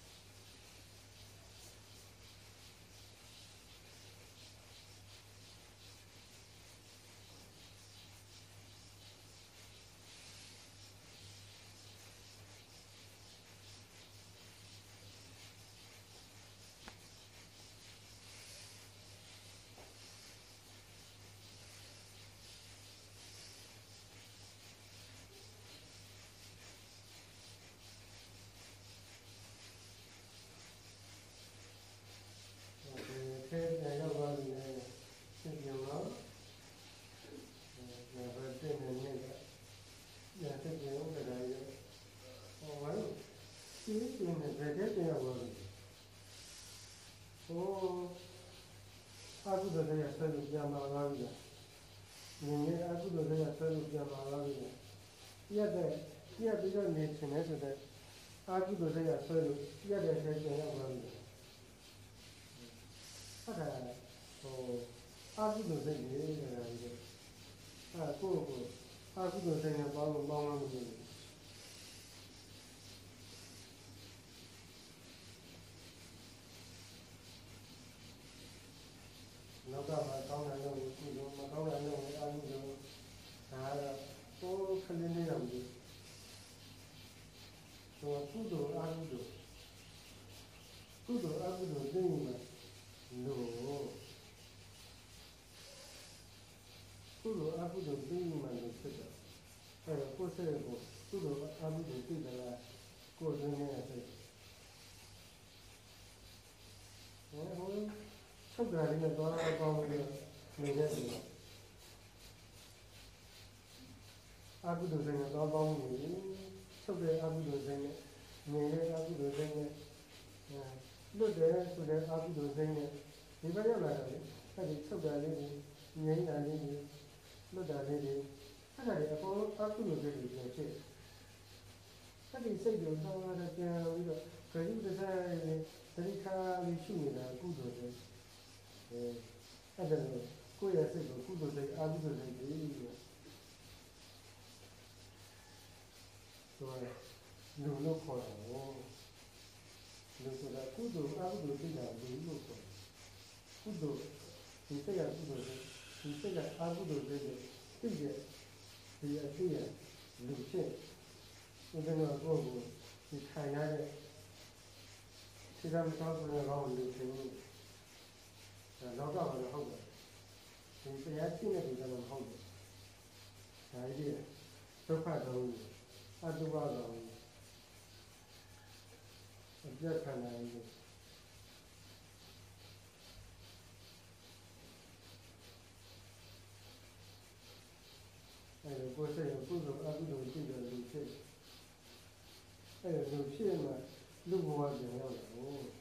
အခုတော့တရားဆွဲလို့ပြန်มาလာပြီ။ဒီနေ့အခုတော့တရားဆွဲလို့ပြန်มาလာပြီ။ရက်ပြီးတော့နေချင်တယ်ဆိုတော့အခုတော့တရားဆွဲလို့ရက်တဲ့ထဲပြန်ရောက်လာပြီ။အဲ့ဒါအခုတော့စိတ်နေနေတာလေ။ကိုအခုတော့စိတ်နဲ့ပေါင်းလို့မလို့ဘူး။နောက်ကမှကောင်းတယ်လို့ကုသိုလ်မကောင်းတယ်လို့အာရုံလို့ဒါတော့ခလင်းလေးတော့ဘူးဆိုကုသိုလ်အာရုံလို့ကုသိုလ်အာရုံလို့သိနေလို့ကုသိုလ်အာရုံလို့သိနေမှလို့ဖြစ်တယ်အဲ့တော့ကိုယ်စိတ်ကိုကုသိုလ်အာရုံလို့သိတယ်လားကိုယ်ရင်းနေတဲ့စိတ်ထုတ်ကြရင်းတော့ကောင်းပြီးနေတဲ့စီအာဟုဒုစိတ်နဲ့တော့ကောင်းနေထုတ်တဲ့အာဟုဒုစိတ်နဲ့နေတဲ့အာဟုဒုစိတ်နဲ့လွတ်တယ်ဆိုတဲ့အာဟုဒုစိတ်နဲ့ဒီဘက်ရောက်လာတယ်အဲ့ဒီထုတ်တာလေးတွေငြိမ်းတာလေးတွေလွတ်တာလေးတွေအဲ့ဒါတွေအပေါ်အာဟုဒုစိတ်တွေဖြစ်အဲ့ဒီစိတ်ကိုတော့ပြန်ပြီးတော့ခရီးတစ်ဆက်သတိထားပြီးရှုနေတာကုသိုလ်တွေအဲ့ဒါလို့ကိုယ့်ရဲ့စိတ်ကိုကုသိုလ်စိတ်အာဟုဒုစိတ်တွေဆိုလူလို့ခေါ်တယ်လူဆိုတာကုသိုလ်အာဟုဒုစိတ်ကလူလို့ခေါ်တယ်ကုသိုလ်ဒီစိတ်ကကုသိုလ်စိတ်ဒီစိတ်ကအာဟုဒုစိတ်တွေသိတဲ့ဒီအသိရလူဖြစ်ဒီကတော့ကိုယ့်ကိုဒီခံရတဲ့ခြေတော်မတော်ဘူးတော့လူဖြစ်နေလောကမှာတော့ဟုတ်တယ်ဒီတရားရှိတဲ့လူတွေတော့ဟုတ်တယ်ဒါကြီးဒုက္ခတော့အတုပါတော့အပြတ်ခံနိုင်တယ်အဲ့ဒါကိုယ်စိတ်ကိုကုသိုလ်အကုသိုလ်ရှိတဲ့လူဖြစ်အဲ့ဒါလူဖြစ်မှလူဘဝပြန်ရောက်တယ်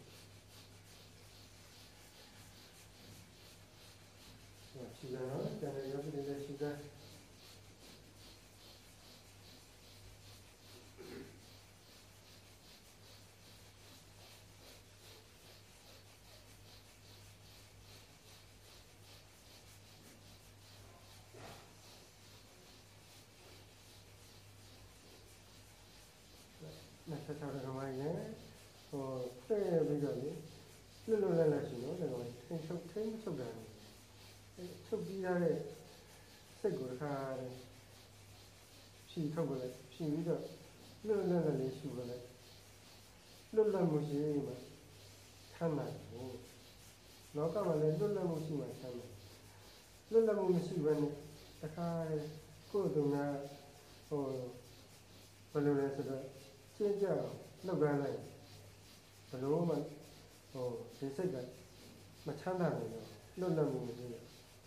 ရှိတယ်နော်ကျန်တဲ့ယောဂီတွေလည်းရှိတယ် 26ကမိုင်းနဲ့ဟိုတဲ့ပြီးတော့လေလွတ်လွတ်လပ်လပ်ရှိနော်ဒါကောင်ထိန်းချုပ်တာချုပ်ပြီးရတဲ့စိတ်ကိုတစ်ခါဖြီထုတ်လိုက်ဖြီပြီးတော့လွတ်လွတ်လပ်လေးရှုလိုက်လွတ်လပ်မှုရှိမှချမ်းသာတယ်လောကမှာလည်းလွတ်လပ်မှုရှိမှချမ်းသာလွတ်လပ်မှုမရှိဘဲနဲ့တခါကိုယ်သူများဟိုဘယ်လိုလဲဆိုတော့ကျင့်ကြလောက်ကန်လိုက်ဘယ်လိုမှဟိုဒီစိတ်ကမချမ်းသာဘူးလွတ်လပ်မှုမရှိဘူး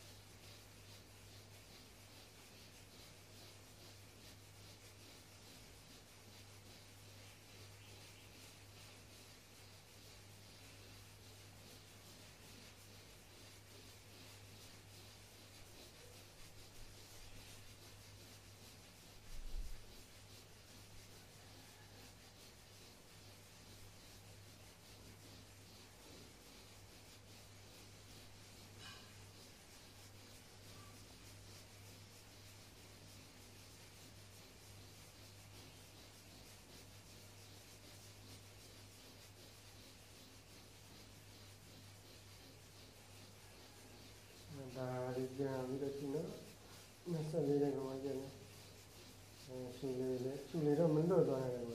ဒါရီပြန်ပြီးတော့ဒီနော်24ရက်ကောင်ကျန်တယ်ဆူလေတော့မလွတ်သွားရတယ်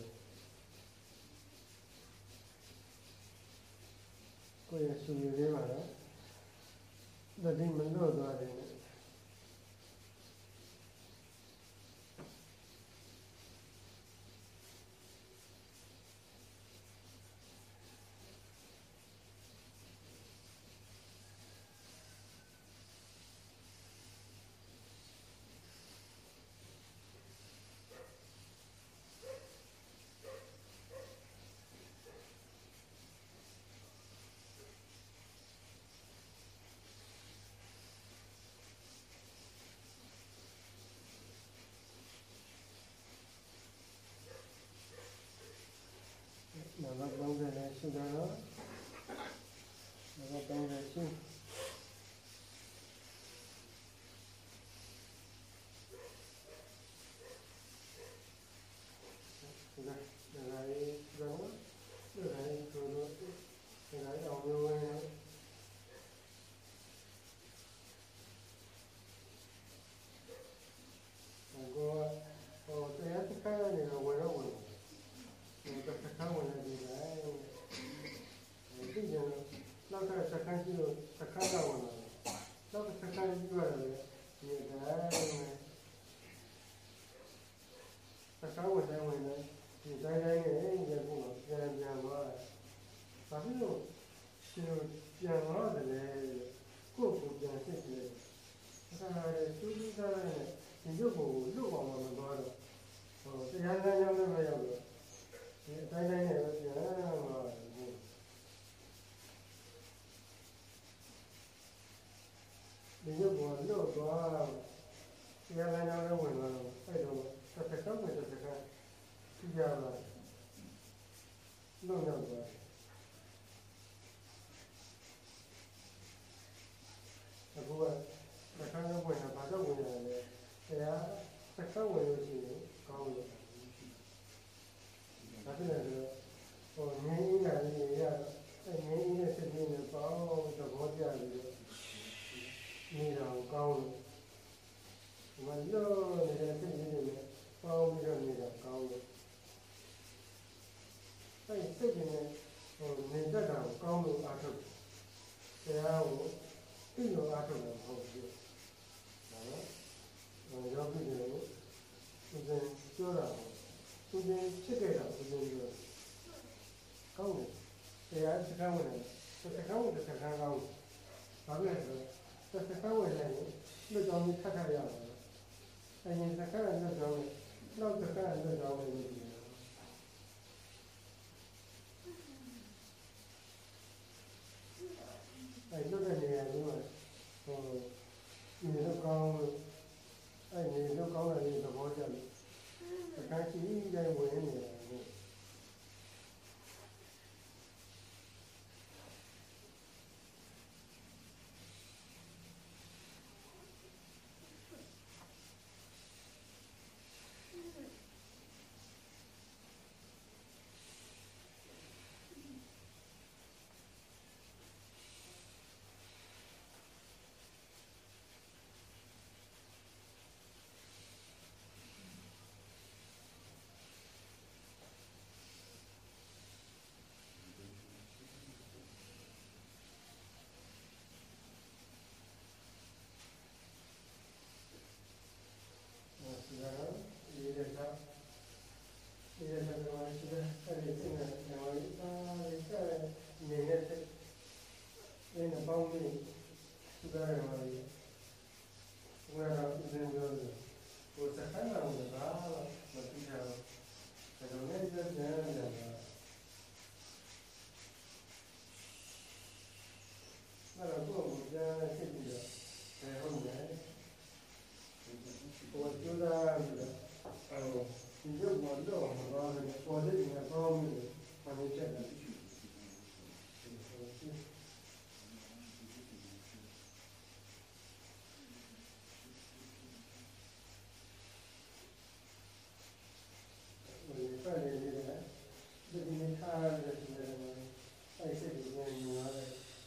ကိုယ်ရဆူလေလေးပါတော့ဒါဒီမလွတ်သွားတယ်နောက်တော့လည်းရှုတာတော့နောက်တော့လည်းရှုဒါလည်းတော့ဒါလည်းဆိုတော့ဒါလည်းအောင်လို့ရတယ်ကိုဟိုတရားစကားနေတော့ဝယ်တော့ဝင်တော့စကားဝင်နေတယ်ဒီကျတော့နောက်ကစကားကြည့်လို့စကားတော့ဝင်တော့နောက်ကစကားကြည့်ရတယ်ဒီတိုင်းစကားဝင်တယ်ဒီတိုင်းနဲ့ဒီကူပြန်သွားဘာဖြစ်လို့ရှင်ပြန်သွားတယ်လဲကိုယ့်ကိုပြန်စစ်တယ်ဒါလည်းသူ့သားနဲ့ဒီရုပ်ကိုလွတ်အောင်မသွားတော့ဟိုတရားစမ်းရောက်လည်းမရောက်တော့ဒီအတိုင်းနဲ့ပဲပြန်သွားတယ်ဒီရုပ်ကိုလွတ်သွားတရားစမ်းရောက်လည်းဝင်သွားတော့အဲ့တော့တစ်ခါမှတစ်ခါကြည့်ရတာလွတ်ရောက်သွားအခုကစကားတော့ဝင်တာဘာတော့ဝင်ရတယ်လဲတရားစကားဝင်လို့ရှိရင်ကောင်းလို့ဒါဖြစ်နေတယ်ဟိုငင်းကြီးကလည်းရတော့ငင်းကြီးနဲ့စိတ်ကြီးနဲ့ပေါင်းသဘောကျပြီးတော့နေတော့ကောင်းလို့မလို့နေတဲ့စိတ်ကြီးတွေနဲ့ပေါင်းပြီးတော့နေတော့ကောင်းလို့အဲ့စိတ်ကြီးနဲ့ဟိုနေတတ်တာကိုကောင်းလို့အားထုတ်တရားကိုသိလို့အားထုတ်တယ်မဟုတ်ဘူးယောဂီတွေကိုသူကပြောတာသူကဖြစ်ခဲ့တာသူကပြောကောင်းတယ်တရားစကားဝင်တယ်စကားဝင်တဲ့စကားကောင်းဘာလဲဆိုစကားဝင်တယ်လွတ်ကြောင်းထပ်ထပ်ရအောင်အရင်စကားလွတ်ကြောင်းနောက်စကားလွတ်ကြောင်းလို့ပြောတယ်အဲ့လွတ်တဲ့နေရာမျိုးဟိုဒီလိုကောင်းအဲ့ဒီလိုကောင်းတဲ့သဘောကျလို့စကားကြီးတိုင်းဝင်နေတယ်也是这个是在这个两位在年年是那个方面是在什么？我那一直就是，我在海南的啥了，我之前这个那个这样的，那个父母家这个，然后呢，我就在这个，你就我这我这几个方面，他们这个。这边他的是什么？在这里面女儿的，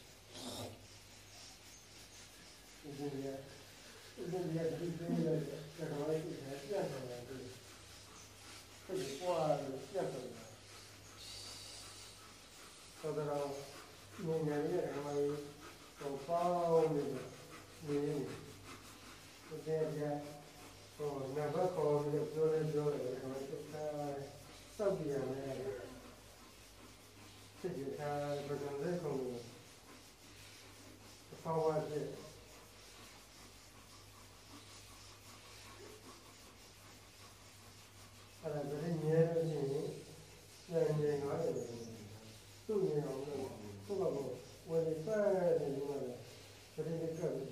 这边这边的这什么以前建出来的，这里挂的建出来的，说的让每年的什么有包那个，这边哪个考的标的什么就他上边那个，自己他不能认同的，方法是。这是年的经营，年哪里的？都年上的，不搞不，我的饭的那个，这里的个子。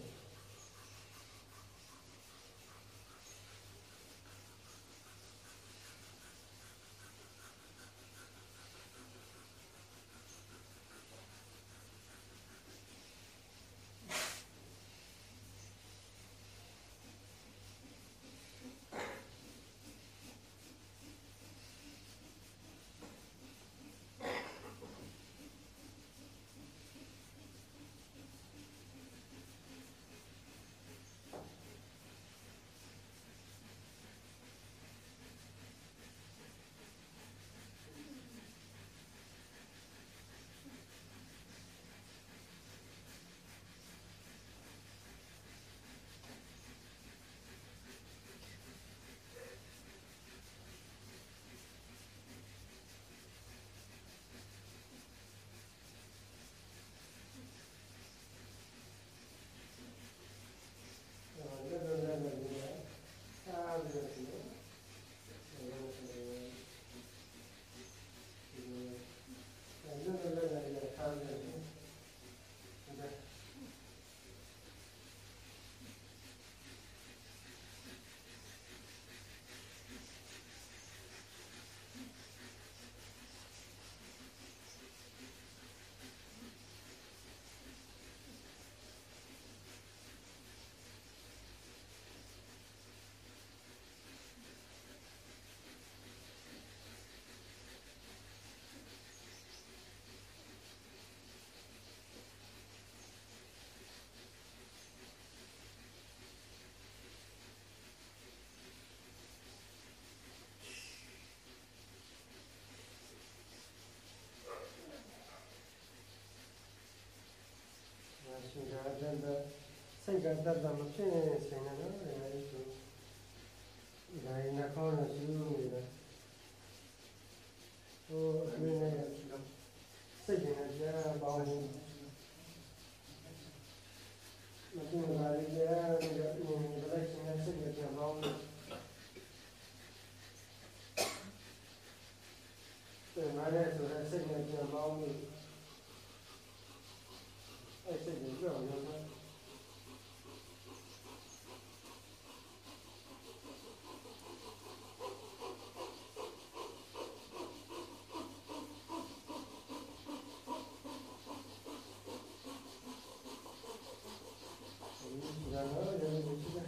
现在真的，谁敢在咱们平现在那人就，人家考上学的，那个谁现在先把我，那现在那个本来现在谁也先把我，对，买的时候谁也先把我，哎，谁也不要有他。然后人就去的。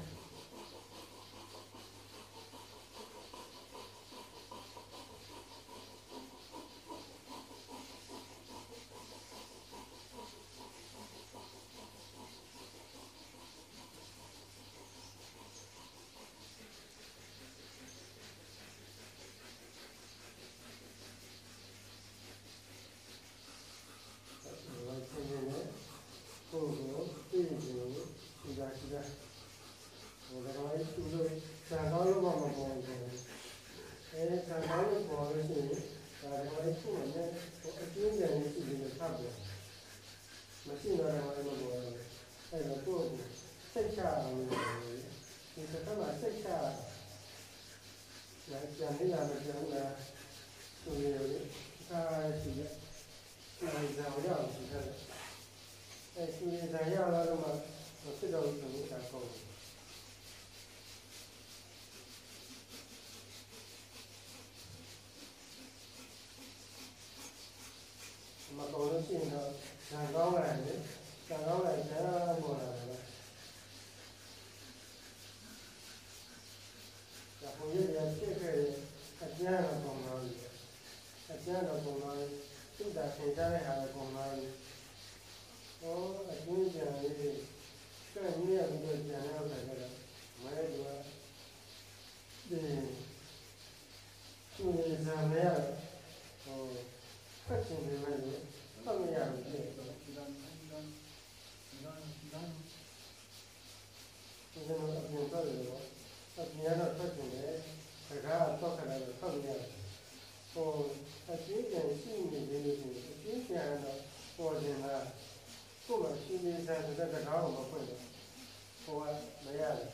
ပြန်နေရမယ်ပြန်လာဆိုရည်အားရှိတယ်နိုင်ကြအောင်ရအောင်ရှိတယ်အဲဒီဇာရလာတော့မှစစ်တော်ကိုတာကောင်းမတော်လို့ရှိရင်တော့ဇာကောင်းလာတယ်ဇာကောင်းလာဇာပေါ်လာတယ်ဒါဘုရားရဲ့ဖြစ်ခဲ့တဲ့အကျဉ်းတော်ပုံတော်ကြီးအကျဉ်းတော်ပုံတော်ကြီးသူ့တာသင်ကြားတဲ့ဟာပုံတော်ကြီးဟောအကျဉ်းကြံလေးကဲကြီးရပြီးကြံရောက်တယ်ကြတော့မဲတူကဒီသူ့ရဲ့ဇာမဲရဟောဖတ်ချင်တယ်မဲ့လို့ဖတ်မရဘူးပြည့်တော့ဒီလိုအပြင်တော့တယ်တော့အပြင်တော့ဖတ်ချင်တယ်စကားတော့ခက်တယ်ဖတ်မရတယ်ဟိုအကျဉ်းကြံရှိနေတယ်လို့အကျဉ်းကြံတော့ပေါ်တင်လာကိုယ်မရှိနေတဲ့စကားကိုမဖွင့်တော့ဟိုကမရတယ်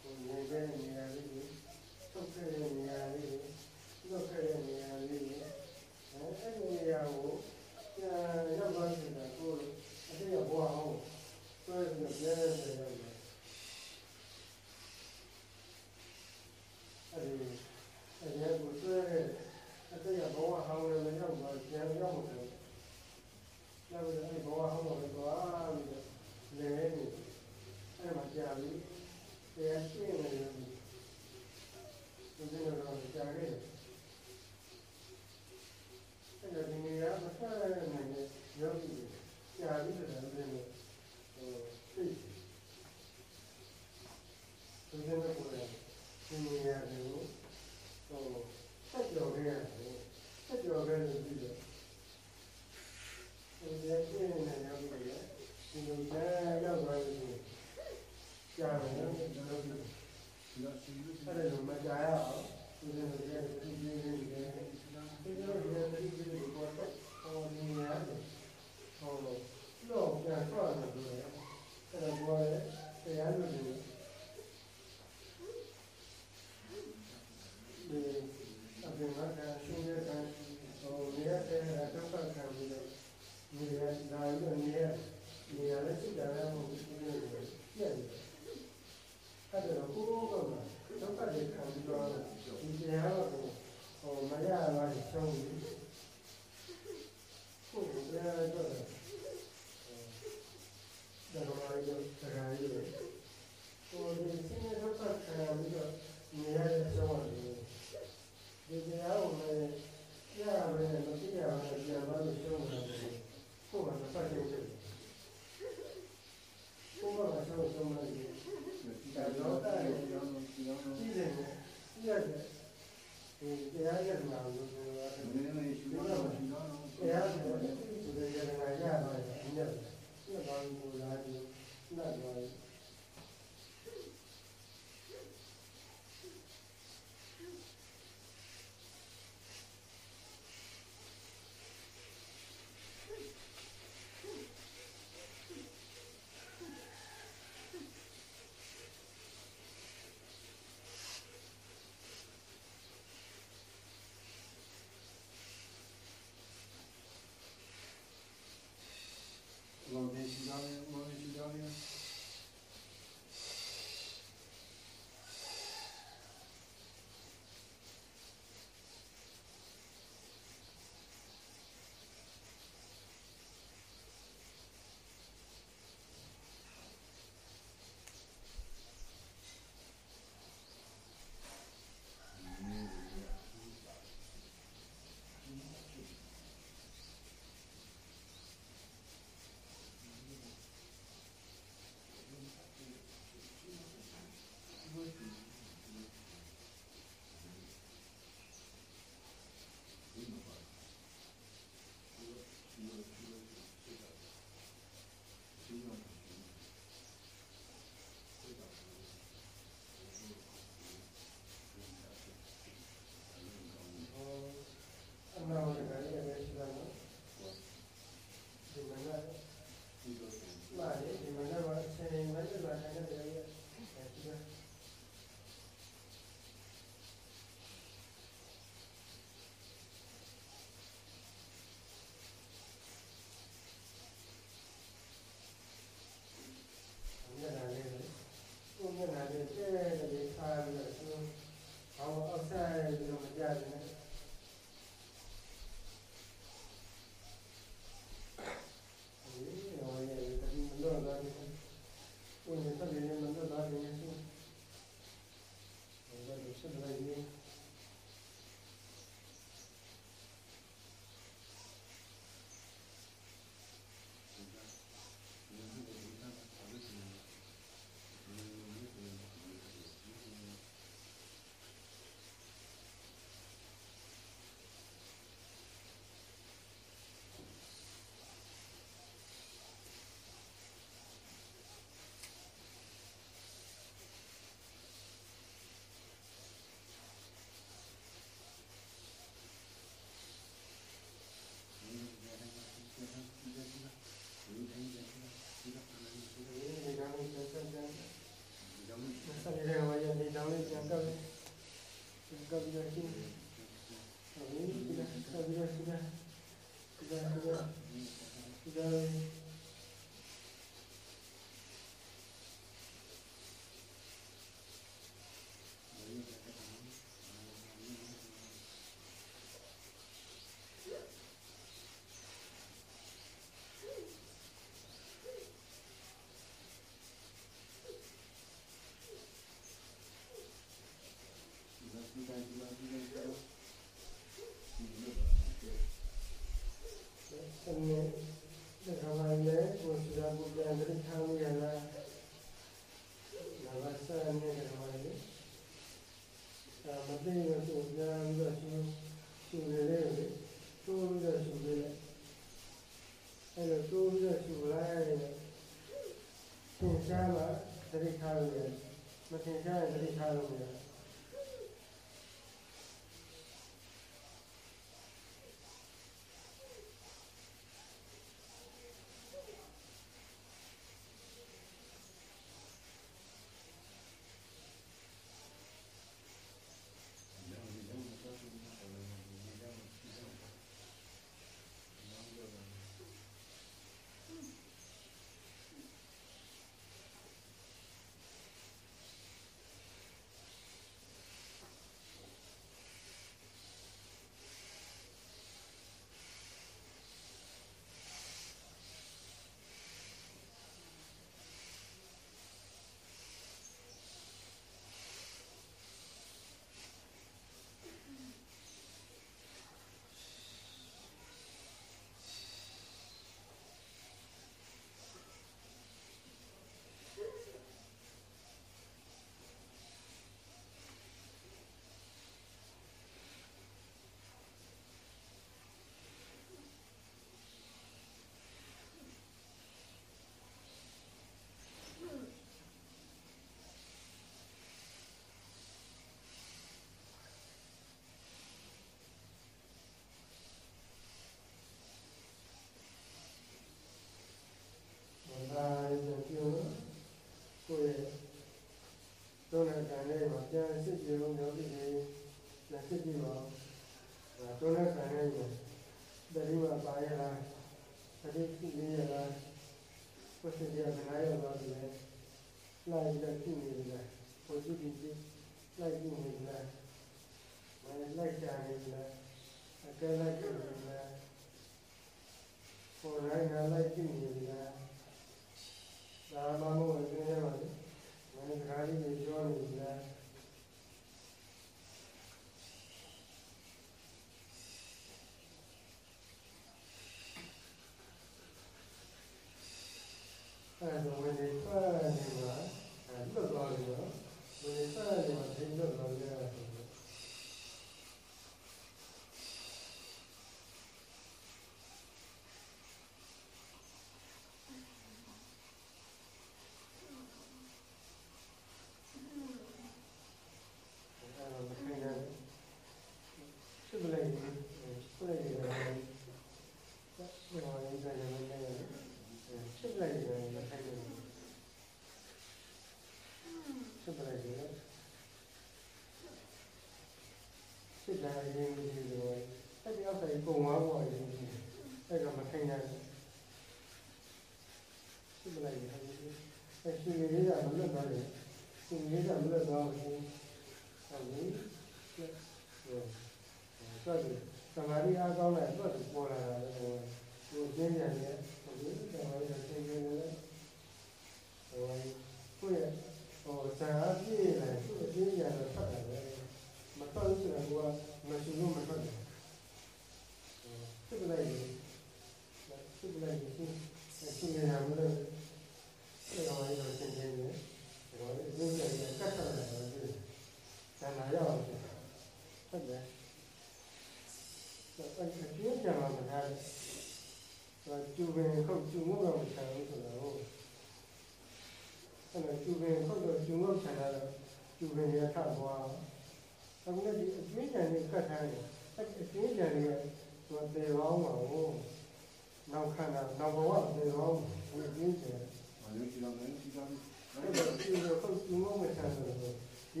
ဒီအကျွေးကြံ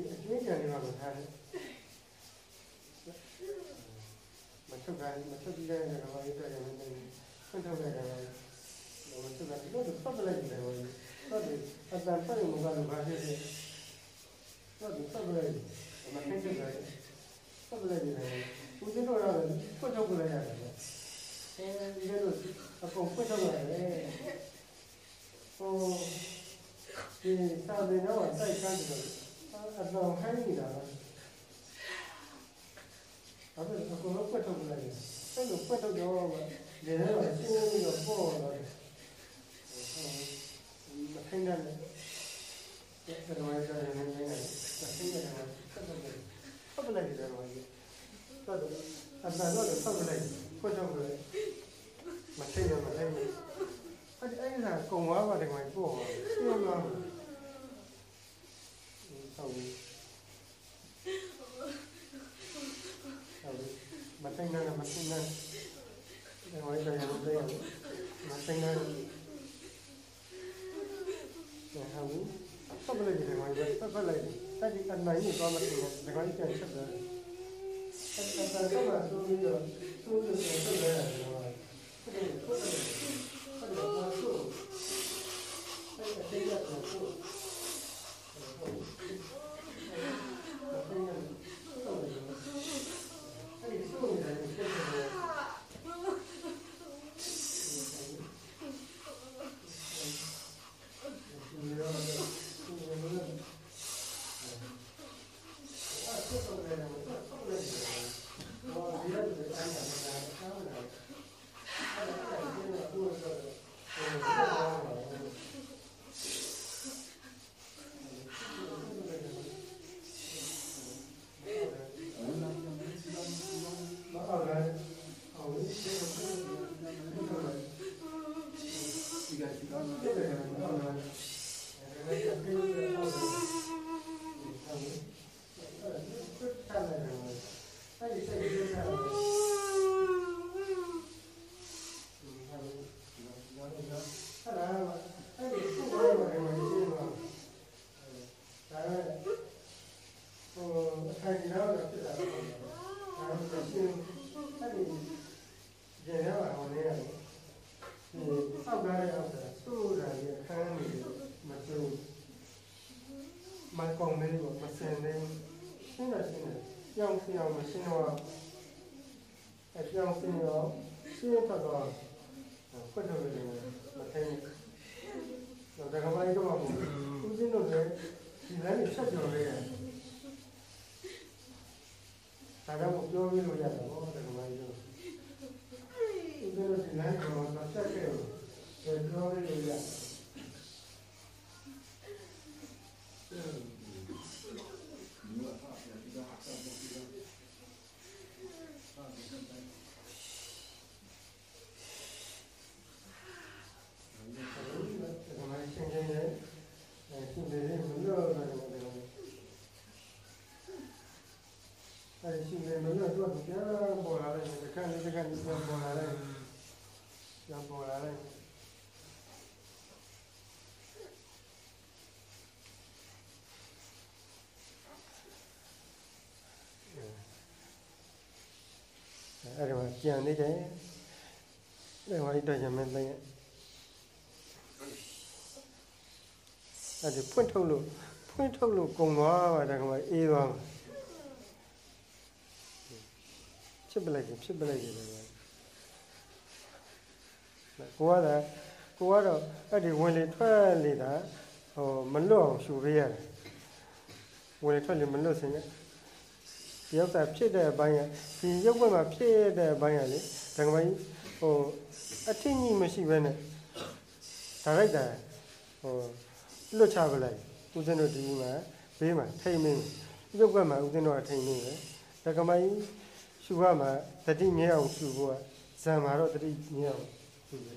can you have had it? Mà chụp cái này là ngoài cái này mình không chụp cái này mà chụp cái nó được phát lên này rồi nó được anh ta phát hiện một cái đồ vật gì nó được phát lên mà không chụp cái phát lên này cũng chỉ nói là không chụp cái này cái rồi cũng không chụp cái này thì sao đây nó ở tay can rồi anh ta hay gì đó à bây giờ cũng không chụp cái này cái lúc quay đầu đó để nó lại xin được phố rồi mà thấy rằng cái ngoài trời này này là thấy rằng là không có gì đâu mà đó anh ta nói là không có gì quay đầu rồi mà thấy anh là cùng hóa vào ngoài phố siêu ngon mà thanh năng là mặt thanh năng ngoài trời là một đây mà thanh năng là hồng không có gì để ngoài vậy không có gì ta chỉ cần mấy người con mà để ngoài trời sắp rồi anh ta các bạn tôi bây giờ tôi được tôi đây là rồi cái này có thể có thể là số hay là đây là số mà còn đây mà xem đây xin là dòng phiêu mà xin hoa dòng phiêu xin thật là có được rồi mà thấy rồi ta không ai có mà cũng xin được đấy thì lấy được sách rồi đấy ta đã một vô như vậy là có ta không ai được cũng xin được thì lấy rồi nó sách rồi rồi vô như vậyအဲ့ဒါပြန်နေတယ်အဲ့ဟိုအဲ့တော့ရမယ်လည်းအဲ့ဒီဖွင့်ထုတ်လို့ကုန်သွားပါတယ်ခင်ဗျအေးသွားဖြစ်ပလိုက်တယ်ကိုကတော့အဲ့ဒီဝင်လေထွက်လေတာဟိုမလွတ်အောင်ရှူပေးရတယ်ဝင်လေထွက်လေမလွတ်စင်ရဲ့ဒီဥစ္စာဖြစ်တဲ့အပိုင်းကဒီရုပ်ဘက်မှာဖြစ်တဲ့အပိုင်းကလေဒါကမှဟိုအထင်ကြီးမရှိဘဲနဲ့ဒါလိုက်တာဟိုလွတ်ချပလိုက်ဦးဇင်းတို့ဒီမှာဘေးမှာထိမ့်မင်းရုပ်ဘက်မှာဦးဇင်းတို့ကထိမ့်မင်းပဲဒါကမှရှူရမှာတတိမြဲအောင်ရှူဖို့ကဇံမှာတော့တတိမြဲအောင်ရှူတယ်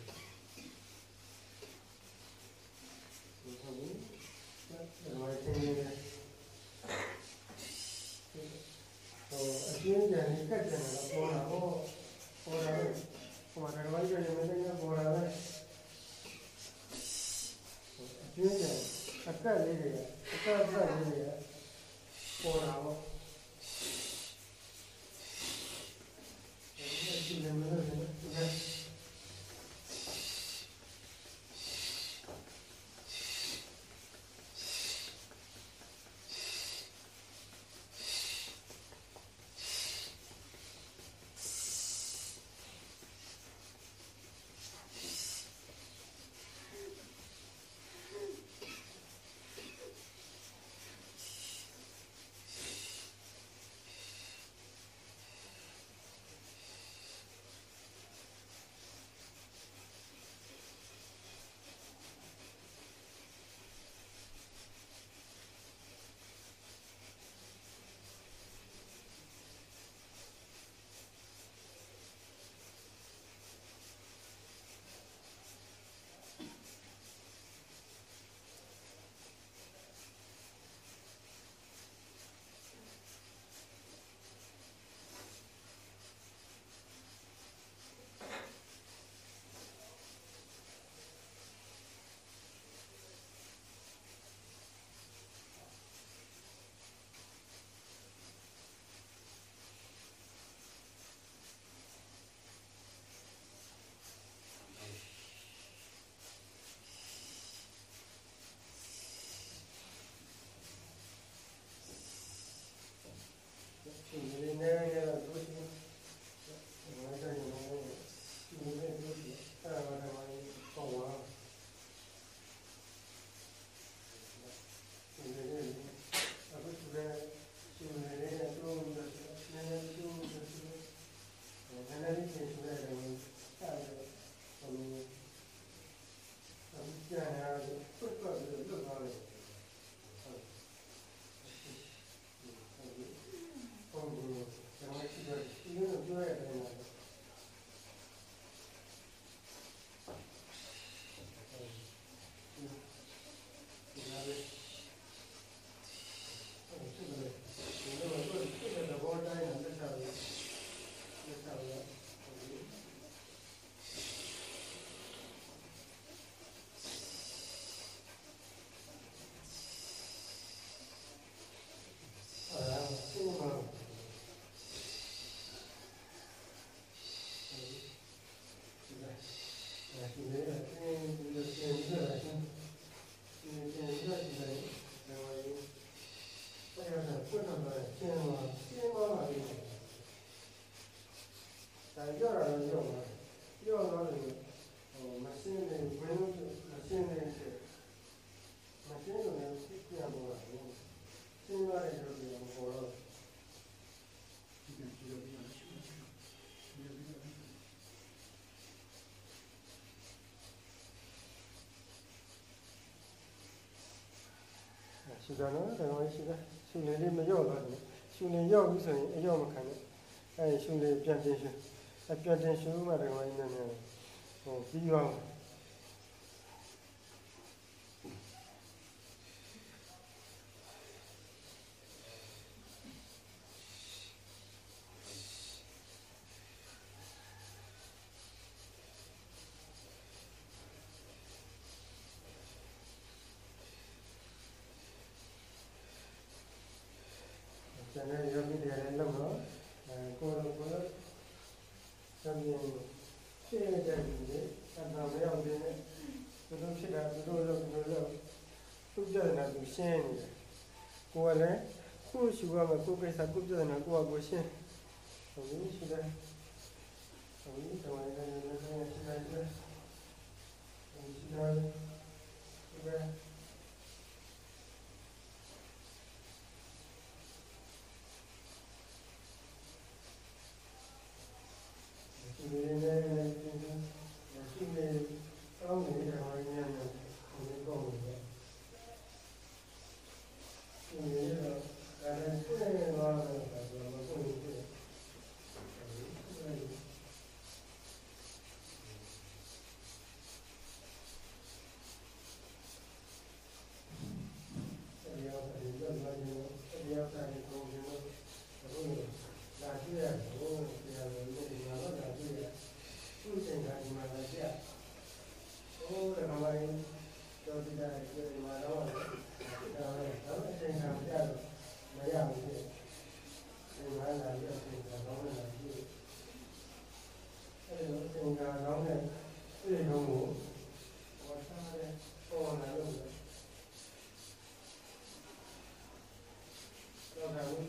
အကျဉ်းကြံနေကတ်ကြံလာပေါ်လာပေါ်လာဟိုမှာတော့ရရမင်းကပေါ်လာတယ်အကျဉ်းကြံအကတ်လေးတွေအကတ်လေးတွေပေါ်လာတော့ဒီလိုမျိုးလည်းဒီကရှိတာနော်ဒါမှရှိတာရှင်လေးမရောက်တော့ဘူးရှင်လေးရောက်ပြီဆိုရင်အရောက်မခံနဲ့အဲရှင်လေးပြန်တင်ရှင်ပြန်တင်ရှင်မှဒါမှနည်းနည်းဟိုပြီးရောကျန်တဲ့ယောဂီတွေလည်းလုပ်တော့ကိုယ်တော့သံဃာရှင်းတဲ့လူတွေသံဃာမရောက်သေးနဲ့ဘယ်လိုဖြစ်တာဘယ်လိုလုပ်သူကြတယ်သူရှင်းနေတယ်ကိုယ်ကလည်းကိုယ်ရှိရမယ်ကိုယ်ကိစ္စကိုယ်ကြတယ်ကိုယ်ကရှင်းဟုတ်ပြီရှိတယ်ဟုတ်ပြီတော့လည်းရှိတယ်ရှိတယ်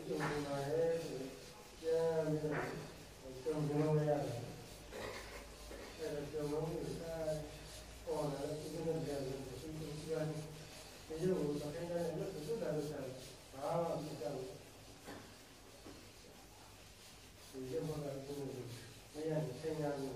ကြုံနေပါရဲ့ဆိုပြန်ပြီးတော့ကြုံနေလို့ရတယ်အဲ့ဒါကြုံလို့ဆိုတာပေါ်လာတဲ့ဒီလိုကြရတယ်ဒီလိုကြရတယ်ဒီလိုကိုသင်တယ်လို့ဆိုတာလို့ဆိုတာဘာမှမကြောက်ဘူးဒီလိုမှလည်းဘယ်ရည်ဆင်းရလို့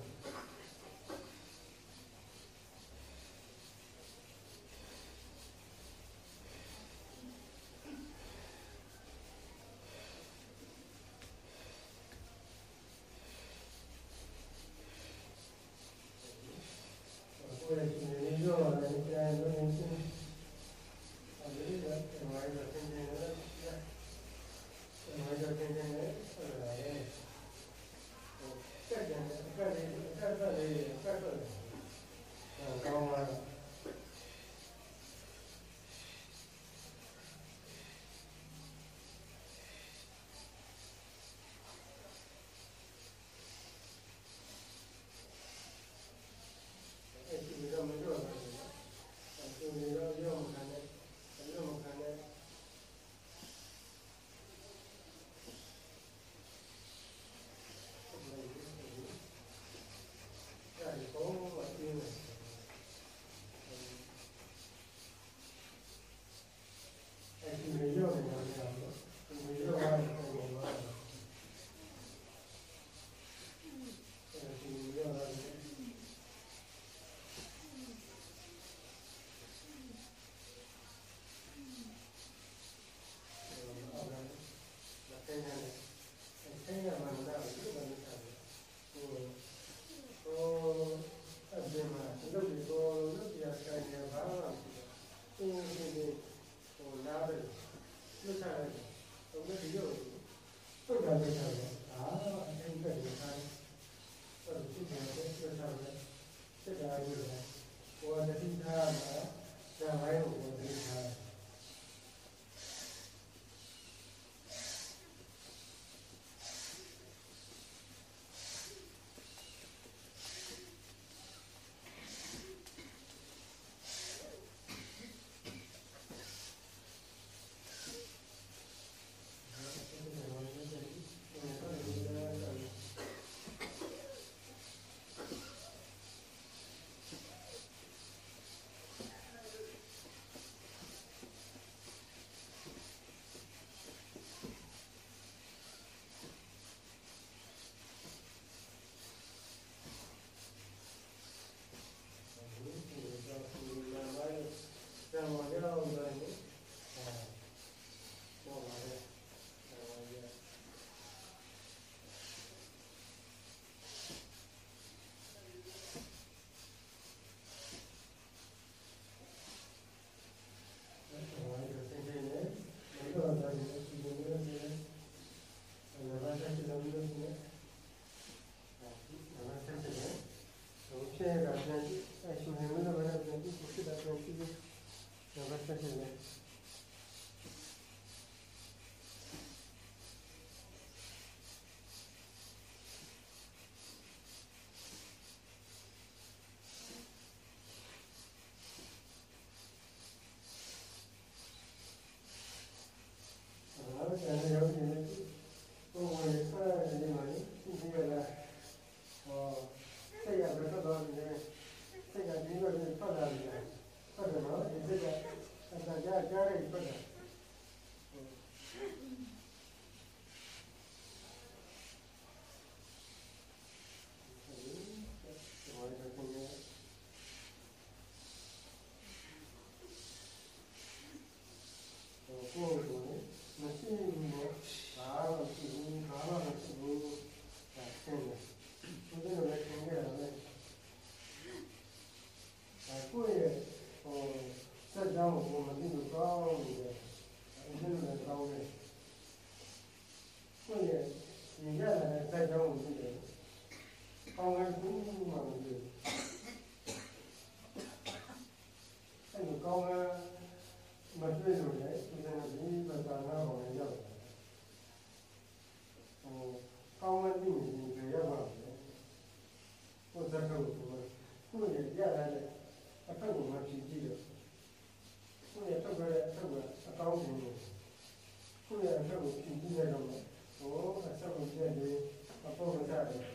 ကိုယ့်ရဲ့အထက်ကိုဖြည့်ပြီးရတော့မယ်ဟိုအဆက်ကိုပြည့်ပြီးအပေါ်မှာစားတယ်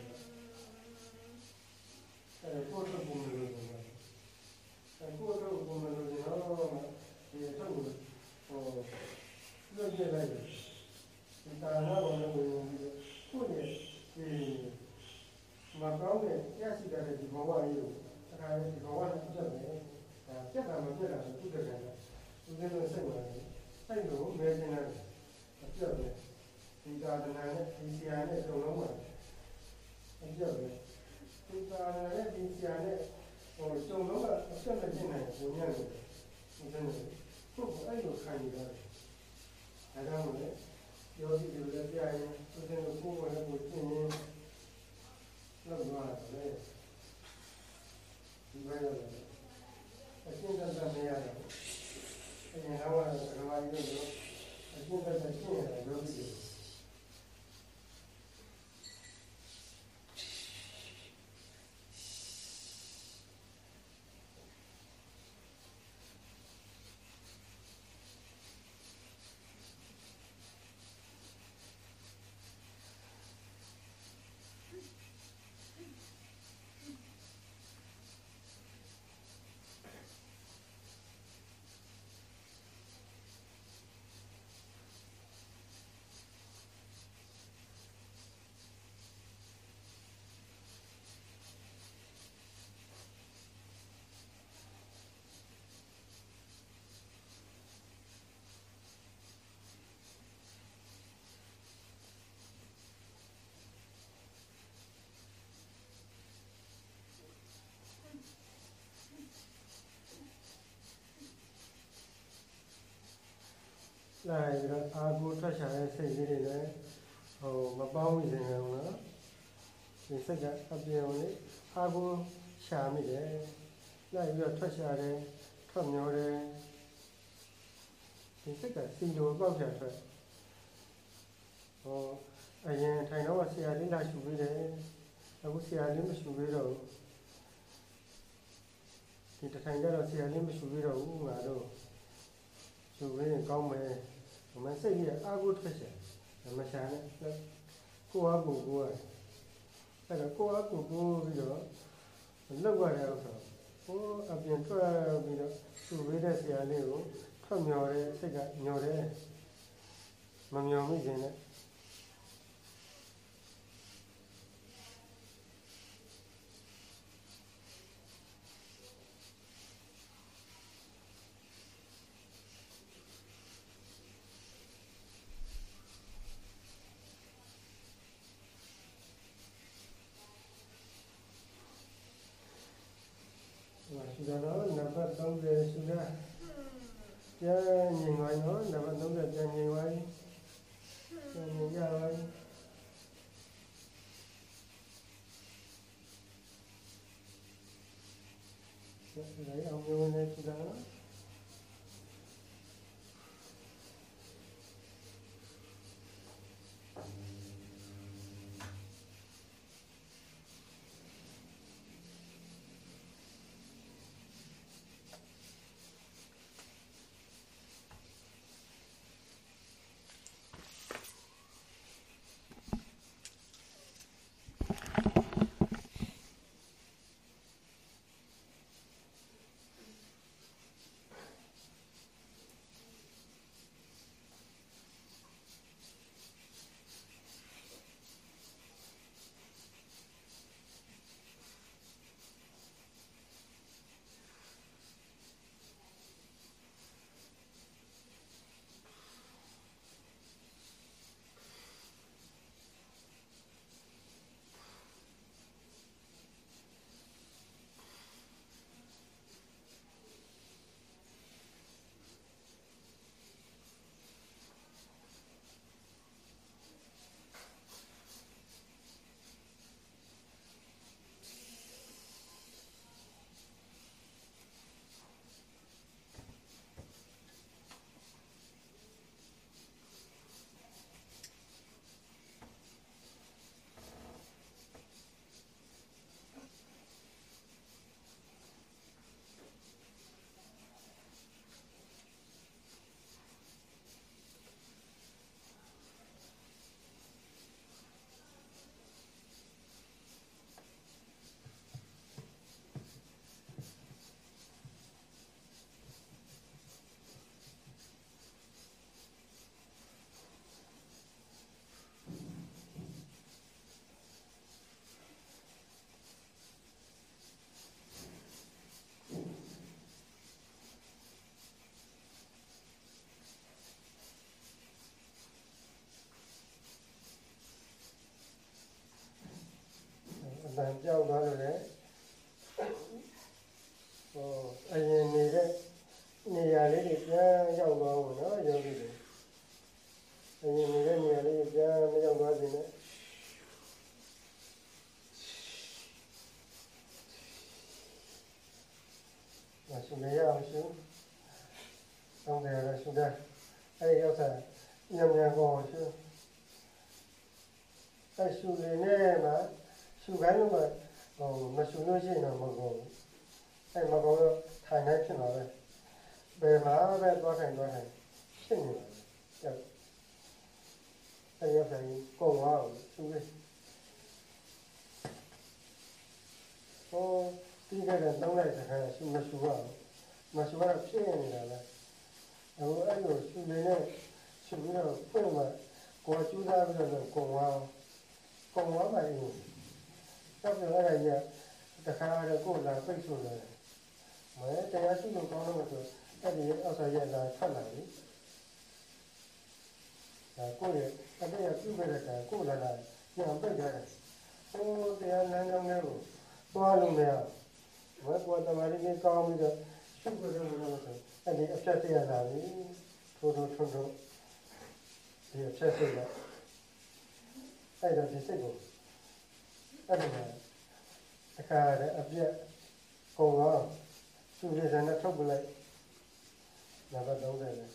ကိုယ့်ထုတ်ပုံလို့ပြောတယ်ကိုယ့်ထုတ်ပုံလို့ပြောတော့ဒီထုတ်ကိုလွတ်ပြလိုက်တယ်ဒီတာနာကိုလည်းဝင်ပြီးကိုယ့်ရဲ့ဒီမကောင်းတဲ့ရရှိတဲ့ဒီဘဝကြီးကိုအခါဒီဘဝနဲ့ပြတ်တယ်ပြတ်တာမပြတ်တာသူတကယ်လည်းသူလည်းစိတ်ဝင်တယ်အဲ့လိုမဲနေတယ်ပြတ်တယ်ဒီသာသနာနဲ့ဒီဆရာနဲ့တုံလုံးမှာပြတ်တယ်ဒီသာသနာနဲ့ဒီဆရာနဲ့တုံလုံးကအပြတ်မဖြစ်နိုင်ဘူးညံ့တယ်ဒီလိုကိုအဲ့လိုခံရတယ်အဲဒါမှလည်းယောဂီတွေလည်းပြရင်သူတို့ကိုယ်ကလည်းကိုကျင့်ရင်လောက်သွားတယ်ဒီဘက်ရောက်တယ်အရှင်းသက်သက်မရတယ်အရင်ကတော့ဓမ္မကြီးတို့အရှင်းသက်သက်ရှင်းရတယ်ယောဂီတွေလိုက်ပြီးတော့အာကိုထွက်ရှာတဲ့စိတ်လေးတွေလည်းမပေါင်းမိစေနဲ့ဘူးနော်ဒီစိတ်ကအပြင်ကိုလေအာကိုရှာမိတယ်လိုက်ပြီးတော့ထွက်ရှာတယ်ထွက်မျောတယ်ဒီစိတ်ကစီလိုပေါက်ချထွက်အရင်ထိုင်တော့ဆရာလေးလာရှုပေးတယ်အခုဆရာလေးမရှုပေးတော့ဘူးဒီထိုင်ကြတော့ဆရာလေးမရှုပေးတော့ဘူးငါတို့ရှုပေးရင်ကောင်းမယ်မစိတ်ကြီးအာကိုထွက်ရှာမရှာနဲ့ကိုအားကိုကိုယ်အဲ့တော့ကိုအားကိုကိုပြီးတော့လောက်ရတဲ့ဥစ္စာကိုအပြင်ထွက်ပြီးတော့ရှုပေးတဲ့ဆရာလေးကိုထွက်မျောတဲ့စိတ်ကမျောတယ်မမျောမိခြင်းနဲ့ရှုတာတော့နံပါတ်30ရှုတာပြန်ငြိမ်သွားရောနံပါတ်30ပြန်ငြိမ်သွားပြီပြန်ငြိမ်ကြပါပြီဒါအောင်မျိုးနဲ့ရှုတာကြောက်သွားလို့လေအရင်နေတဲ့နေရာလေးတွေပြန်ရောက်သွားဖို့နော်ယောဂီတွေအရင်နေတဲ့နေရာလေးပြန်မရောက်သွားစေနဲ့ရှုနေရအောင်ရှုတောင်းတယ်ရရှုတယ်အဲ့ဒီဥစ္စာညံ့ညံ့ကောရှုအဲ့ရှုနေနဲ့မှာရှုခိုင်းလို့မှမရှုလို့ရှိရင်တော့မကောင်းဘူးအဲ့မကောင်းတော့ထိုင်နေဖြစ်မှာပဲဘယ်မှာပဲသွားထိုင်ဖြစ်နေပါဘူးအဲ့ဒီဥစ္စာကြီးကုန်သွားအောင်ရှုလေးပြီးခဲ့တဲ့3ရက်တခါရှုမရှုရအောင်မရှုရဖြစ်နေတာလားအခုအဲ့လိုရှုနေတဲ့ရှုပြီးတော့ဖွင့်မှကိုယ်ကျူးစားပြီးတော့ကုန်သွားပါရင်တော့အဲ့ဒါကြီးတခါတော့ကိုယ်လာပိတ်ဆို့တယ်မဲတရားရှိလို့ကောင်းလို့ဆိုအဲ့ဒီအောက်ဆရာလာဖတ်လာပြီဒါကိုယ့်ရဲ့အတေးပြုခဲ့တဲ့ကကိုယ်လာပြန်ပိတ်ကြတယ်တရားလမ်းကြောင်းလေးကိုသွားလို့မရဘူး ဘောတမာရီကြီးကောင်းပြီးတော့ရှုပ်ကြလို့ဆိုအဲ့ဒီအဖြတ်တရားလာပြီထိုးဒီအဖြတ်စိတ်ကအဲ့တော့ဒီစိတ်ကိုအဲ့ဒီမှာအခါရအပြက်ကုန်တော့ရှုရတဲ့နဲ့ထုတ်ပလိုက်နံပါတ်30လေ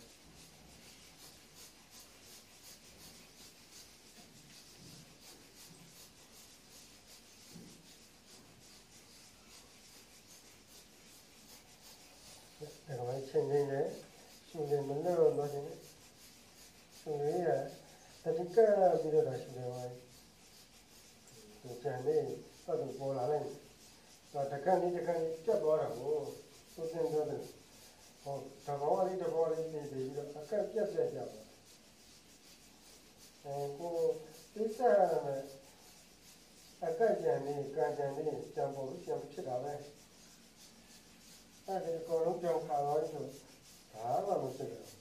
ဒါကချင်းနေတယ်ရှုနေမလို့တော့ရှင်ရှုနေရတတိကပြီးတော့ရှုနေပါဒီကျန်နေပတ်တော့ပေါ်လာလိုက်တော့တကန်ကြီးပြတ်သွားတာကိုသူသင်ပြောတယ်ဟောတဘောလေးနေပြီးတော့အကက်ပြတ်သွားကိုသိစားမယ်အကက်ကြံနေကံကြံနေကြံပေါ်လို့ပြန်ဖြစ်တာပဲအဲ့ဒီအကုန်လုံးကြောင်ခါသွားဆိုဒါမှမဖြစ်ဘူး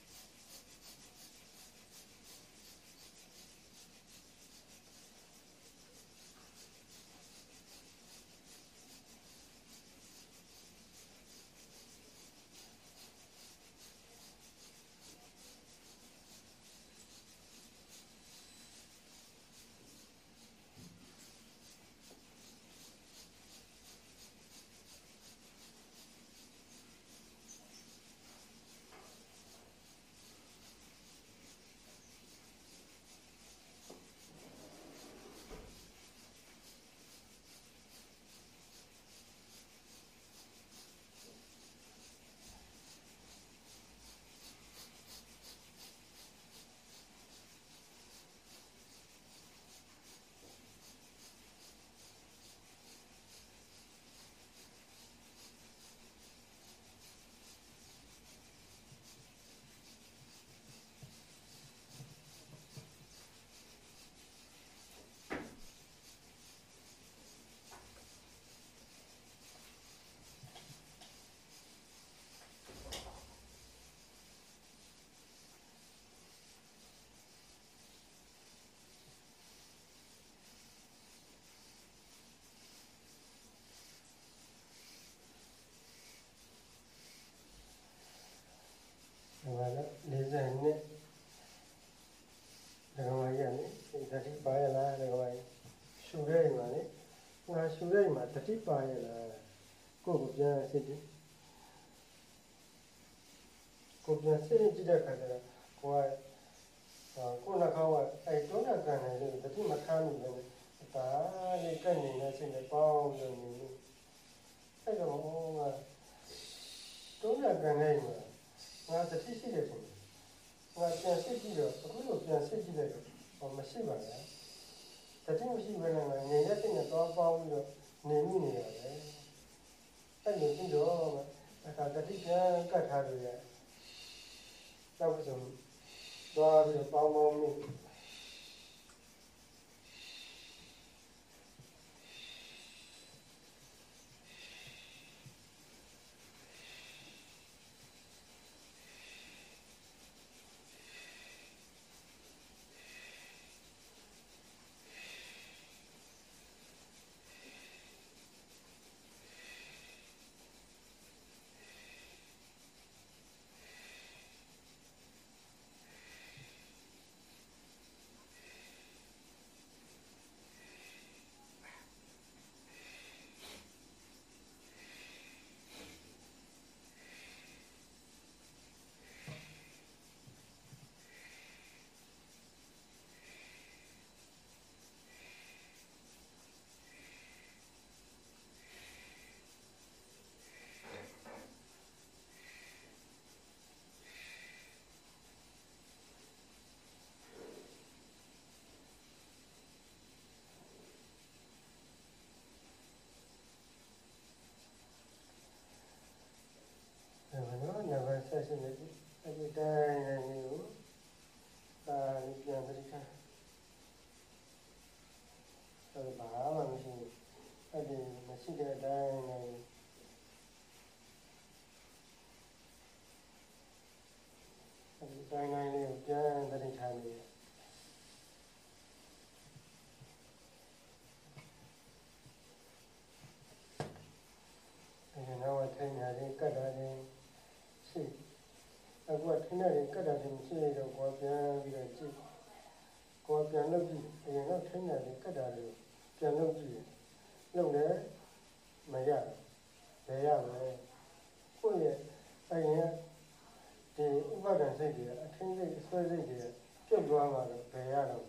40နှစ်ဒါကမှရနေတတိပါရလားဒါကမှရှူရဲမှာလေငါရှူရဲမှာတတိပါရလားကိုယ်ပြန်စစ်တယ်ကိုပြန်စစ်ကြည့်တဲ့အခါကျတော့ကိုနှာခေါင်းကအဲ့တွန်းကန်နေလို့တတိမထားမိဘူးဒါလေးကပ်နေတဲ့စိတ်နဲ့ပေါင်းလို့နေလို့အဲ့တော့ငါတွန်းကန်နေမှာငါတတိရှိတယ်ဆိုငါပြန်စစ်ကြည့်တော့အခုလိုပြန်စစ်ကြည့်လိုက်တော့မရှိပါဘူးတတိမရှိဘဲနဲ့ငါငြိမ်တဲ့စိတ်နဲ့ပေါင်းပြီးတော့နေမိနေရတယ်အဲ့လိုပြီးတော့အခါတတိပြန်ကတ်ထားလို့ရတော့ဆိုသွားပြီးပေါင်းမိတယ်ကတ်တာတယ်မရှိတော့ကိုယ်ပြန်ပြီးတော့ကြည့်ကိုယ်ပြန်လုပ်ကြည့်အရင်ကထိန်းတယ်ကတ်တာတယ်ပြန်လုပ်ကြည့်လုပ်တယ်မရဘယ်ရမလဲကိုယ့်ရဲ့အရင်ဒီဥပါဒဏ်စိတ်တွေအထင်းစိတ်အစွဲစိတ်တွေပြုတ်သွားမှာတော့ဘယ်ရတော့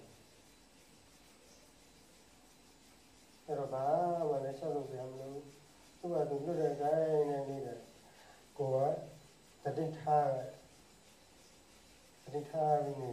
အဲ့တော့ဘာမှလည်းရှောက်လို့ပြန်မလို့သူကသူလွတ်တဲ့တိုင်းနဲ့နေတယ်ကိုကတတိထားပြီးနေ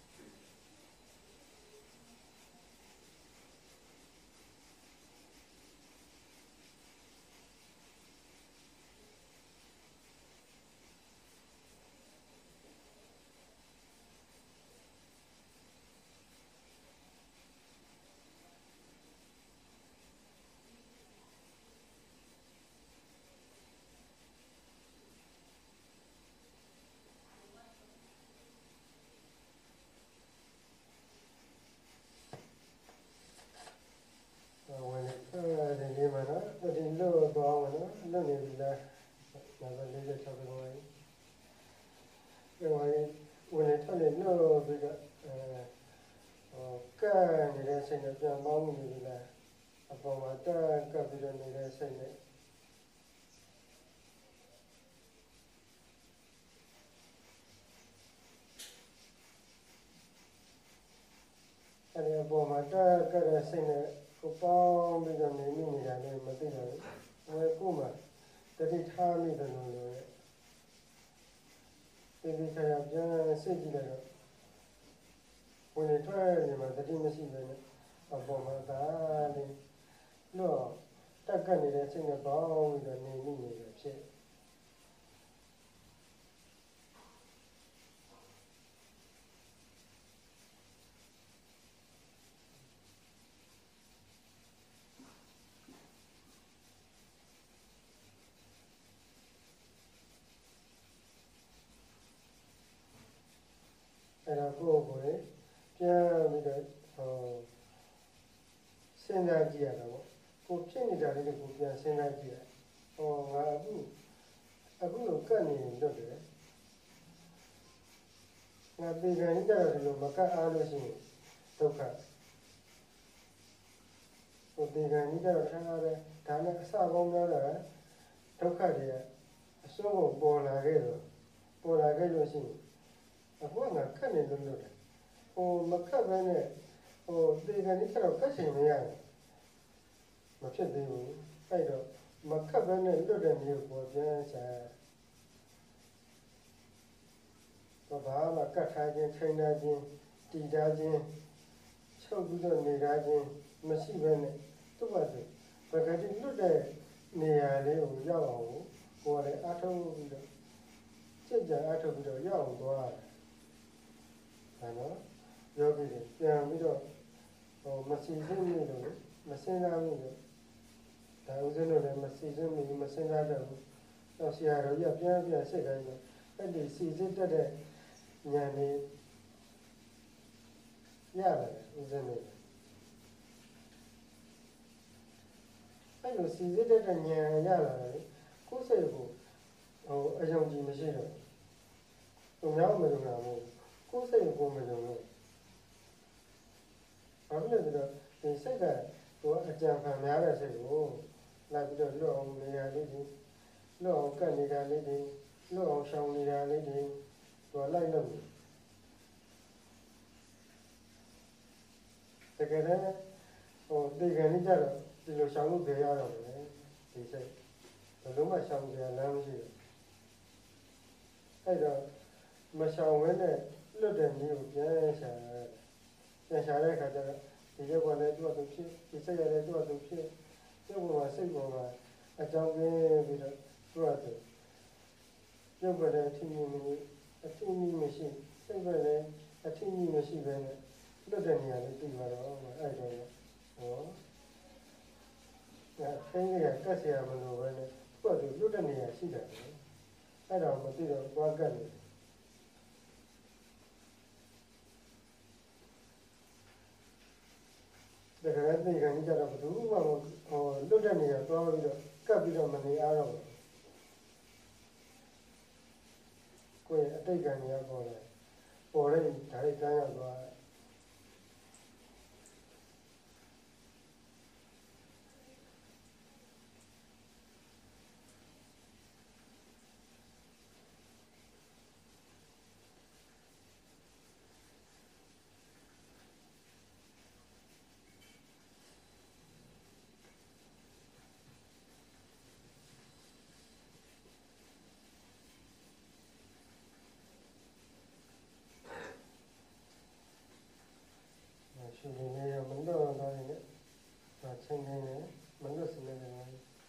ဝင်ဒီမှာနော်ဒီလို့သွားဝင်နော်လွတ်နေပြီလားဒါပဲ46ပဲဝင်ဝင်ထွက်နေလို့ပြီးတော့ကဲနေတဲ့စိတ်နဲ့ပြန်ပေါင်းနေပြီလားအပေါ်မှာတက်ကပ်ပြီးတော့နေတဲ့စိတ်နဲ့အဲဒီအပေါ်မှာတက်ကပ်တဲ့စိတ်နဲ့ကိုပေါင်းပြီးတော့နေနေတာလည်းမသိတော့ဘူးကိုမှတတိထားမိတယ်လို့လည်းဒီခါရပြန်စိတ်ကြည့်လိုက်တော့ဝင်နေထွက်နေမှာတတိမရှိပဲနဲ့အပေါ်မှာဒါလေးလို့တက်ကပ်နေတဲ့စိတ်နဲ့ပေါင်းပြီးတော့နေမိနေတယ်ဖြစ်အဲ့တော့ကိုယ်ကိုယ်ပြန်ပြီးတော့စဉ်းစားကြည့်ရတာပေါ့ကိုဖြစ်နေတာလေးကိုပြန်စဉ်းစားကြည့်ရငါအခုလိုကတ်နေလွတ်တယ်ငါပေကံကြတော့ဒီလိုမကတ်အားလို့ရှိရင်ဒုက္ခပေကံကြတော့ထားရတယ်ဒါနဲ့အစပေါင်းများတာဒုက္ခတွေအစိုးကိုပေါ်လာခဲ့လို့ရှိရင်အခုကခက်နေလို့တယ်မခက်ပဲနဲ့ဒီကနေ့ကတော့ကတ်ချင်မရဘူးမဖြစ်သေးဘူးအဲ့တော့မခက်ပဲနဲ့လွတ်တဲ့မျိုးပေါ်ပြန်ချာဘာမှကတ်ထားခြင်းထိန်းထားခြင်းတည်ထားခြင်းချုပ်ပြီးတော့နေထားခြင်းမရှိပဲနဲ့သူ့ဘာသူပကတိလွတ်တဲ့နေရာလေးကိုရောက်အောင်ကိုယ်လည်းအထောက်ပြီးတော့စိတ်ကြအထောက်ပြီးတော့ရောက်အောင်သွားတယ်နော်ယောဂီတွေပြန်ပြီးတော့မစီစဉ်မိလို့မစင်စားမိလို့ဒါဥစဉ်လို့လည်းမစီစဉ်မိမစင်စားတော့ဘူးတော့ဆရာတော်ကြီးပြန်စိတ်တိုင်းတော့အဲ့ဒီစီစဉ်တတ်တဲ့ဉာဏ်လေးရတယ်ဥစဉ်လို့အဲ့လိုစီစဉ်တတ်တဲ့ဉာဏ်ရလာတယ်ကိုယ်စိတ်ကိုအယုံကြည်မရှိတော့သူများမယုံတာမဟုတ်ကိုယ်စိတ်ကိုမယုံလို့ဘာဖြစ်လဲဆိုတော့ဒီစိတ်ကအကြံဖန်များတဲ့စိတ်ကိုလိုက်ပြီးတော့လွတ်အောင်နေရာလေးတွေလွတ်အောင်ကတ်နေတာလေးတွေလွတ်အောင်ရှောင်နေတာလေးတွေလိုက်လို့တကယ်တမ်းဒီကနေ့ကျတော့ဒီလိုရှောင်လို့ကြရတော့တယ်ဒီစိတ်ဘယ်လိုမှရှောင်ကြလမ်းမရှိဘူးအဲ့တော့မရှောင်ဝဲနဲ့လွတ်တဲ့မျိုးကိုပြန်ရှာတဲ့အခါကျတော့ဒီရုပ်ကလည်းသူ့အတူဖြစ်ဒီစိတ်ကလည်းသူ့အတူဖြစ်ရုပ်ပေါ်မှာစိတ်ပေါ်မှာအကြောင်းပြပြီးတော့သူ့အတူရုပ်ကလည်းအထီးမရှိစိတ်ကလည်းအထီးမရှိပဲနဲ့လွတ်တဲ့နေရာလေးသိပါတော့အဲ့တော့ခိုင်းရကတ်เสียမလို့ပဲနဲ့သူ့အတူလွတ်တဲ့နေရာရှိတယ်အဲ့တော့မသိတော့သွားကတ်နေဒါကလည်းဒီကနေ့ကျတော့ဘယ်သူမှလွတ်တဲ့နေရာသွားပြီးတော့ကပ်ပြီးတော့မနေအားတော့ဘူးကိုယ့်ရဲ့တိတ်ကံရပေါ်တယ်ပေါ်တဲ့ဒါရိကံရောက်သွားတယ်ရှင်နေရမလို့တော့တယ်နဲ့ချင်းနေတယ်မလို့စနေတယ်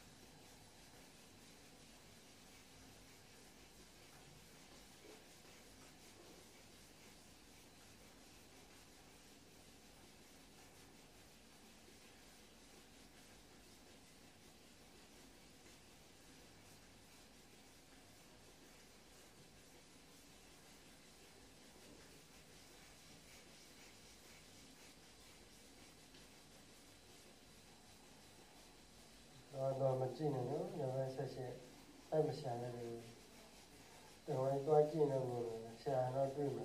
တော့မကြည့်နဲ့နော်ညဘက်ဆက်ဆက်အဲ့မရှာရဘူးတော့သွားကြည့်နေလို့ရှာတော့တွေ့မှာ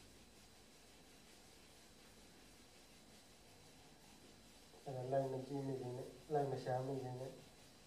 အဲ့ဒါလိုက်မကြည့်မိနေနဲ့လိုက်မရှာမိနေနဲ့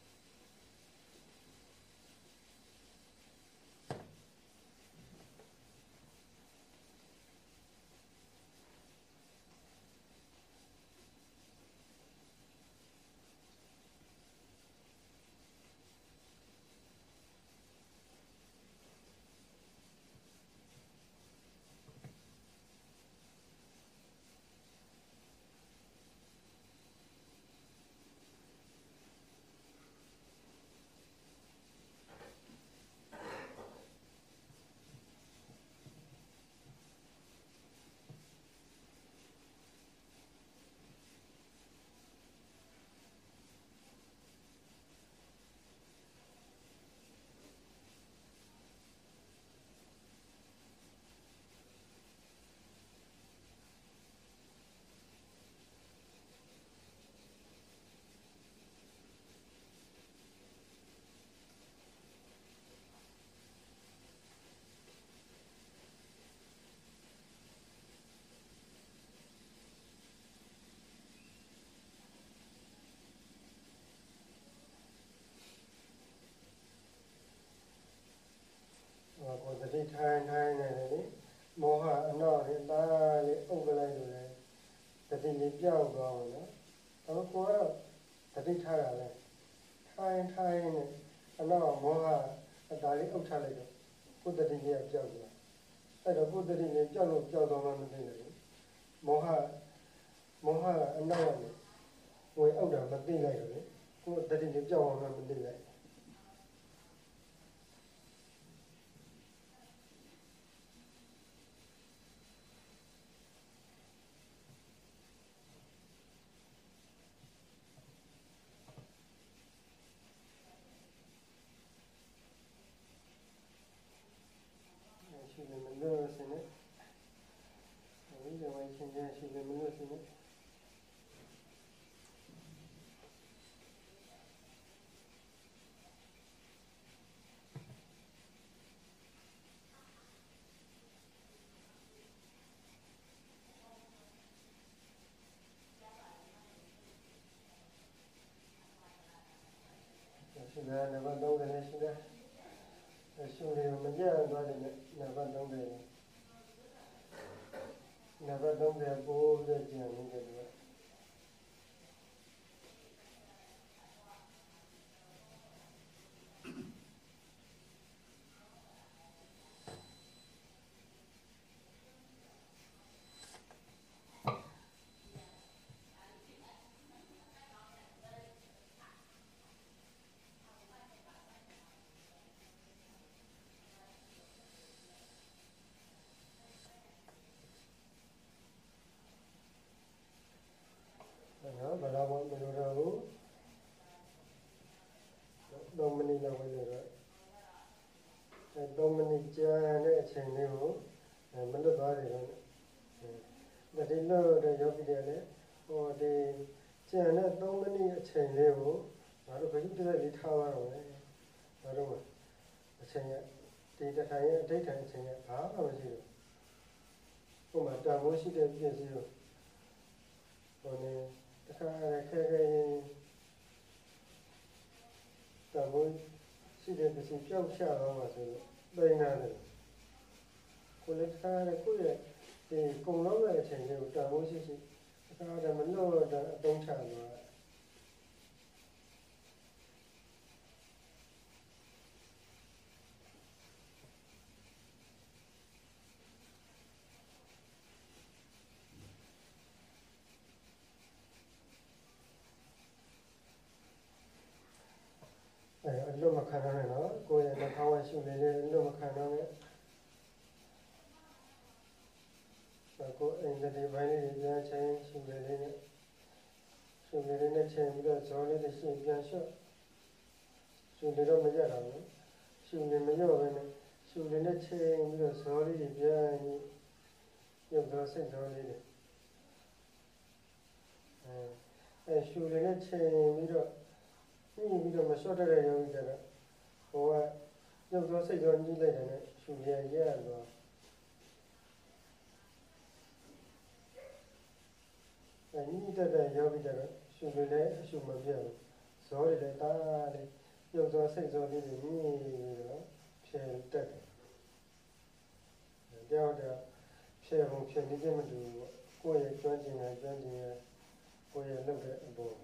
ကိုတတိထိုင်နေတယ်လေမောဟအနောက်လေးတားလေးအုပ်ပလိုက်လို့လေတတိလေးပြောက်သွားမှာနော်ကိုကတော့တတိထားရလဲထိုင်နေအနောက်မောဟအတားလေးအုပ်ထားလိုက်တော့ကိုတတိလေးပြောက်သွားအဲ့တော့ကိုတတိလေးပြောက်လို့ပြောက်သွားမှမသိဘူးမောဟကအနောက်ကနေဝင်အုပ်တာမသိလိုက်တော့လေကိုတတိလေးပြောက်အောင်မှမသိလိုက်ရှိတယ်မလို့စနေဒီလိုဝိုင်းချင်းရရှိတယ်မလို့စနေရှိတယ်နံပါတ်3နဲ့ရှိတယ်ရှိတယ်မကြသွားတယ်နံပါတ်3တယ်နံပါတ်3ပို့တဲ့ကြံနေတယ်ကွာနော်ဘာလို့မလို့တော့3မိနစ်လောက်ပဲဆိုတော့3မိနစ်ကြာတဲ့အချိန်လေးကိုမလွတ်သွားတယ်တော့ဒါဒီလိုတော့ယောဂီတွေလည်းဟိုဒီကျန်တဲ့3မိနစ်အချိန်လေးကိုငါတို့ဘယ်လိုတည်းလေးထားရအောင်လဲငါတို့အချိန်ရတဒီတထိုင်ရဲ့အဋိဌာန်အချိန်ကဘာမှမရှိတော့ဟိုမှာတန်ဖိုးရှိတဲ့ပြည့်စည်ကိုဟိုနေတခါရခဲခဲတန်ဖိုးရှိတဲ့ပစ္စည်းပြောက်ချသွားမှာဆိုတော့သိနေတယ်ကိုလည်းတခါရကိုယ့်ရဲ့ဒီကုံလုံးရဲ့အချိန်လေးကိုတန်ဖိုးရှိတခါရမလို့တော့အသုံးချသွားအလွတ်မခံရနဲ့နော်ကိုယ့်ရဲ့နှာခေါင်းဝရှုနေတဲ့လွတ်မခံရနဲ့ကိုယ်အင်္ဂတိပိုင်းလေးပြန်ချင်းရှုနေတဲ့ရှုနေတဲ့ချိန်ပြီးတော့ဇောလေးတစ်ရှင်းပြန်ရှုရှုနေတော့မရတော့ဘူးရှုနေမရောပဲနဲ့ရှုနေတဲ့ချိန်ပြီးတော့ဇောလေးပြန်ရုပ်သောစိတ်ဇောလေးတွေရှုနေတဲ့ချိန်ပြီးတော့ပြီးတော့မလျှော့တတ်တဲ့ယောဂီကတော့ဟိုကရုပ်သောစိတ်ဇောညှိလိုက်တယ်နဲ့ရှုရရတော့ညှိတတ်တဲ့ယောဂီကတော့ရှုလည်းအရှုမပြတ်ဘူးဇောတွေလည်းတားလေးရုပ်သောစိတ်ဇောလေးတွေညှိပြီးတော့ဖြေတတ်တယ်ကြောက်တော့ဖြေပုံဖြေနေခြင်းမတူဘူးကိုယ့်ရဲ့ကျွမ်းကျင်တဲ့ကိုယ့်ရဲ့လုပ်တဲ့အပေါ်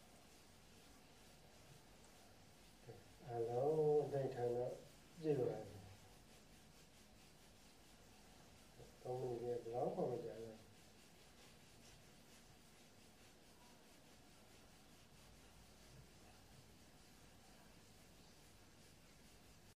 အလုံးဒိဋ္ဌာန်တော့ကြည့်ပါ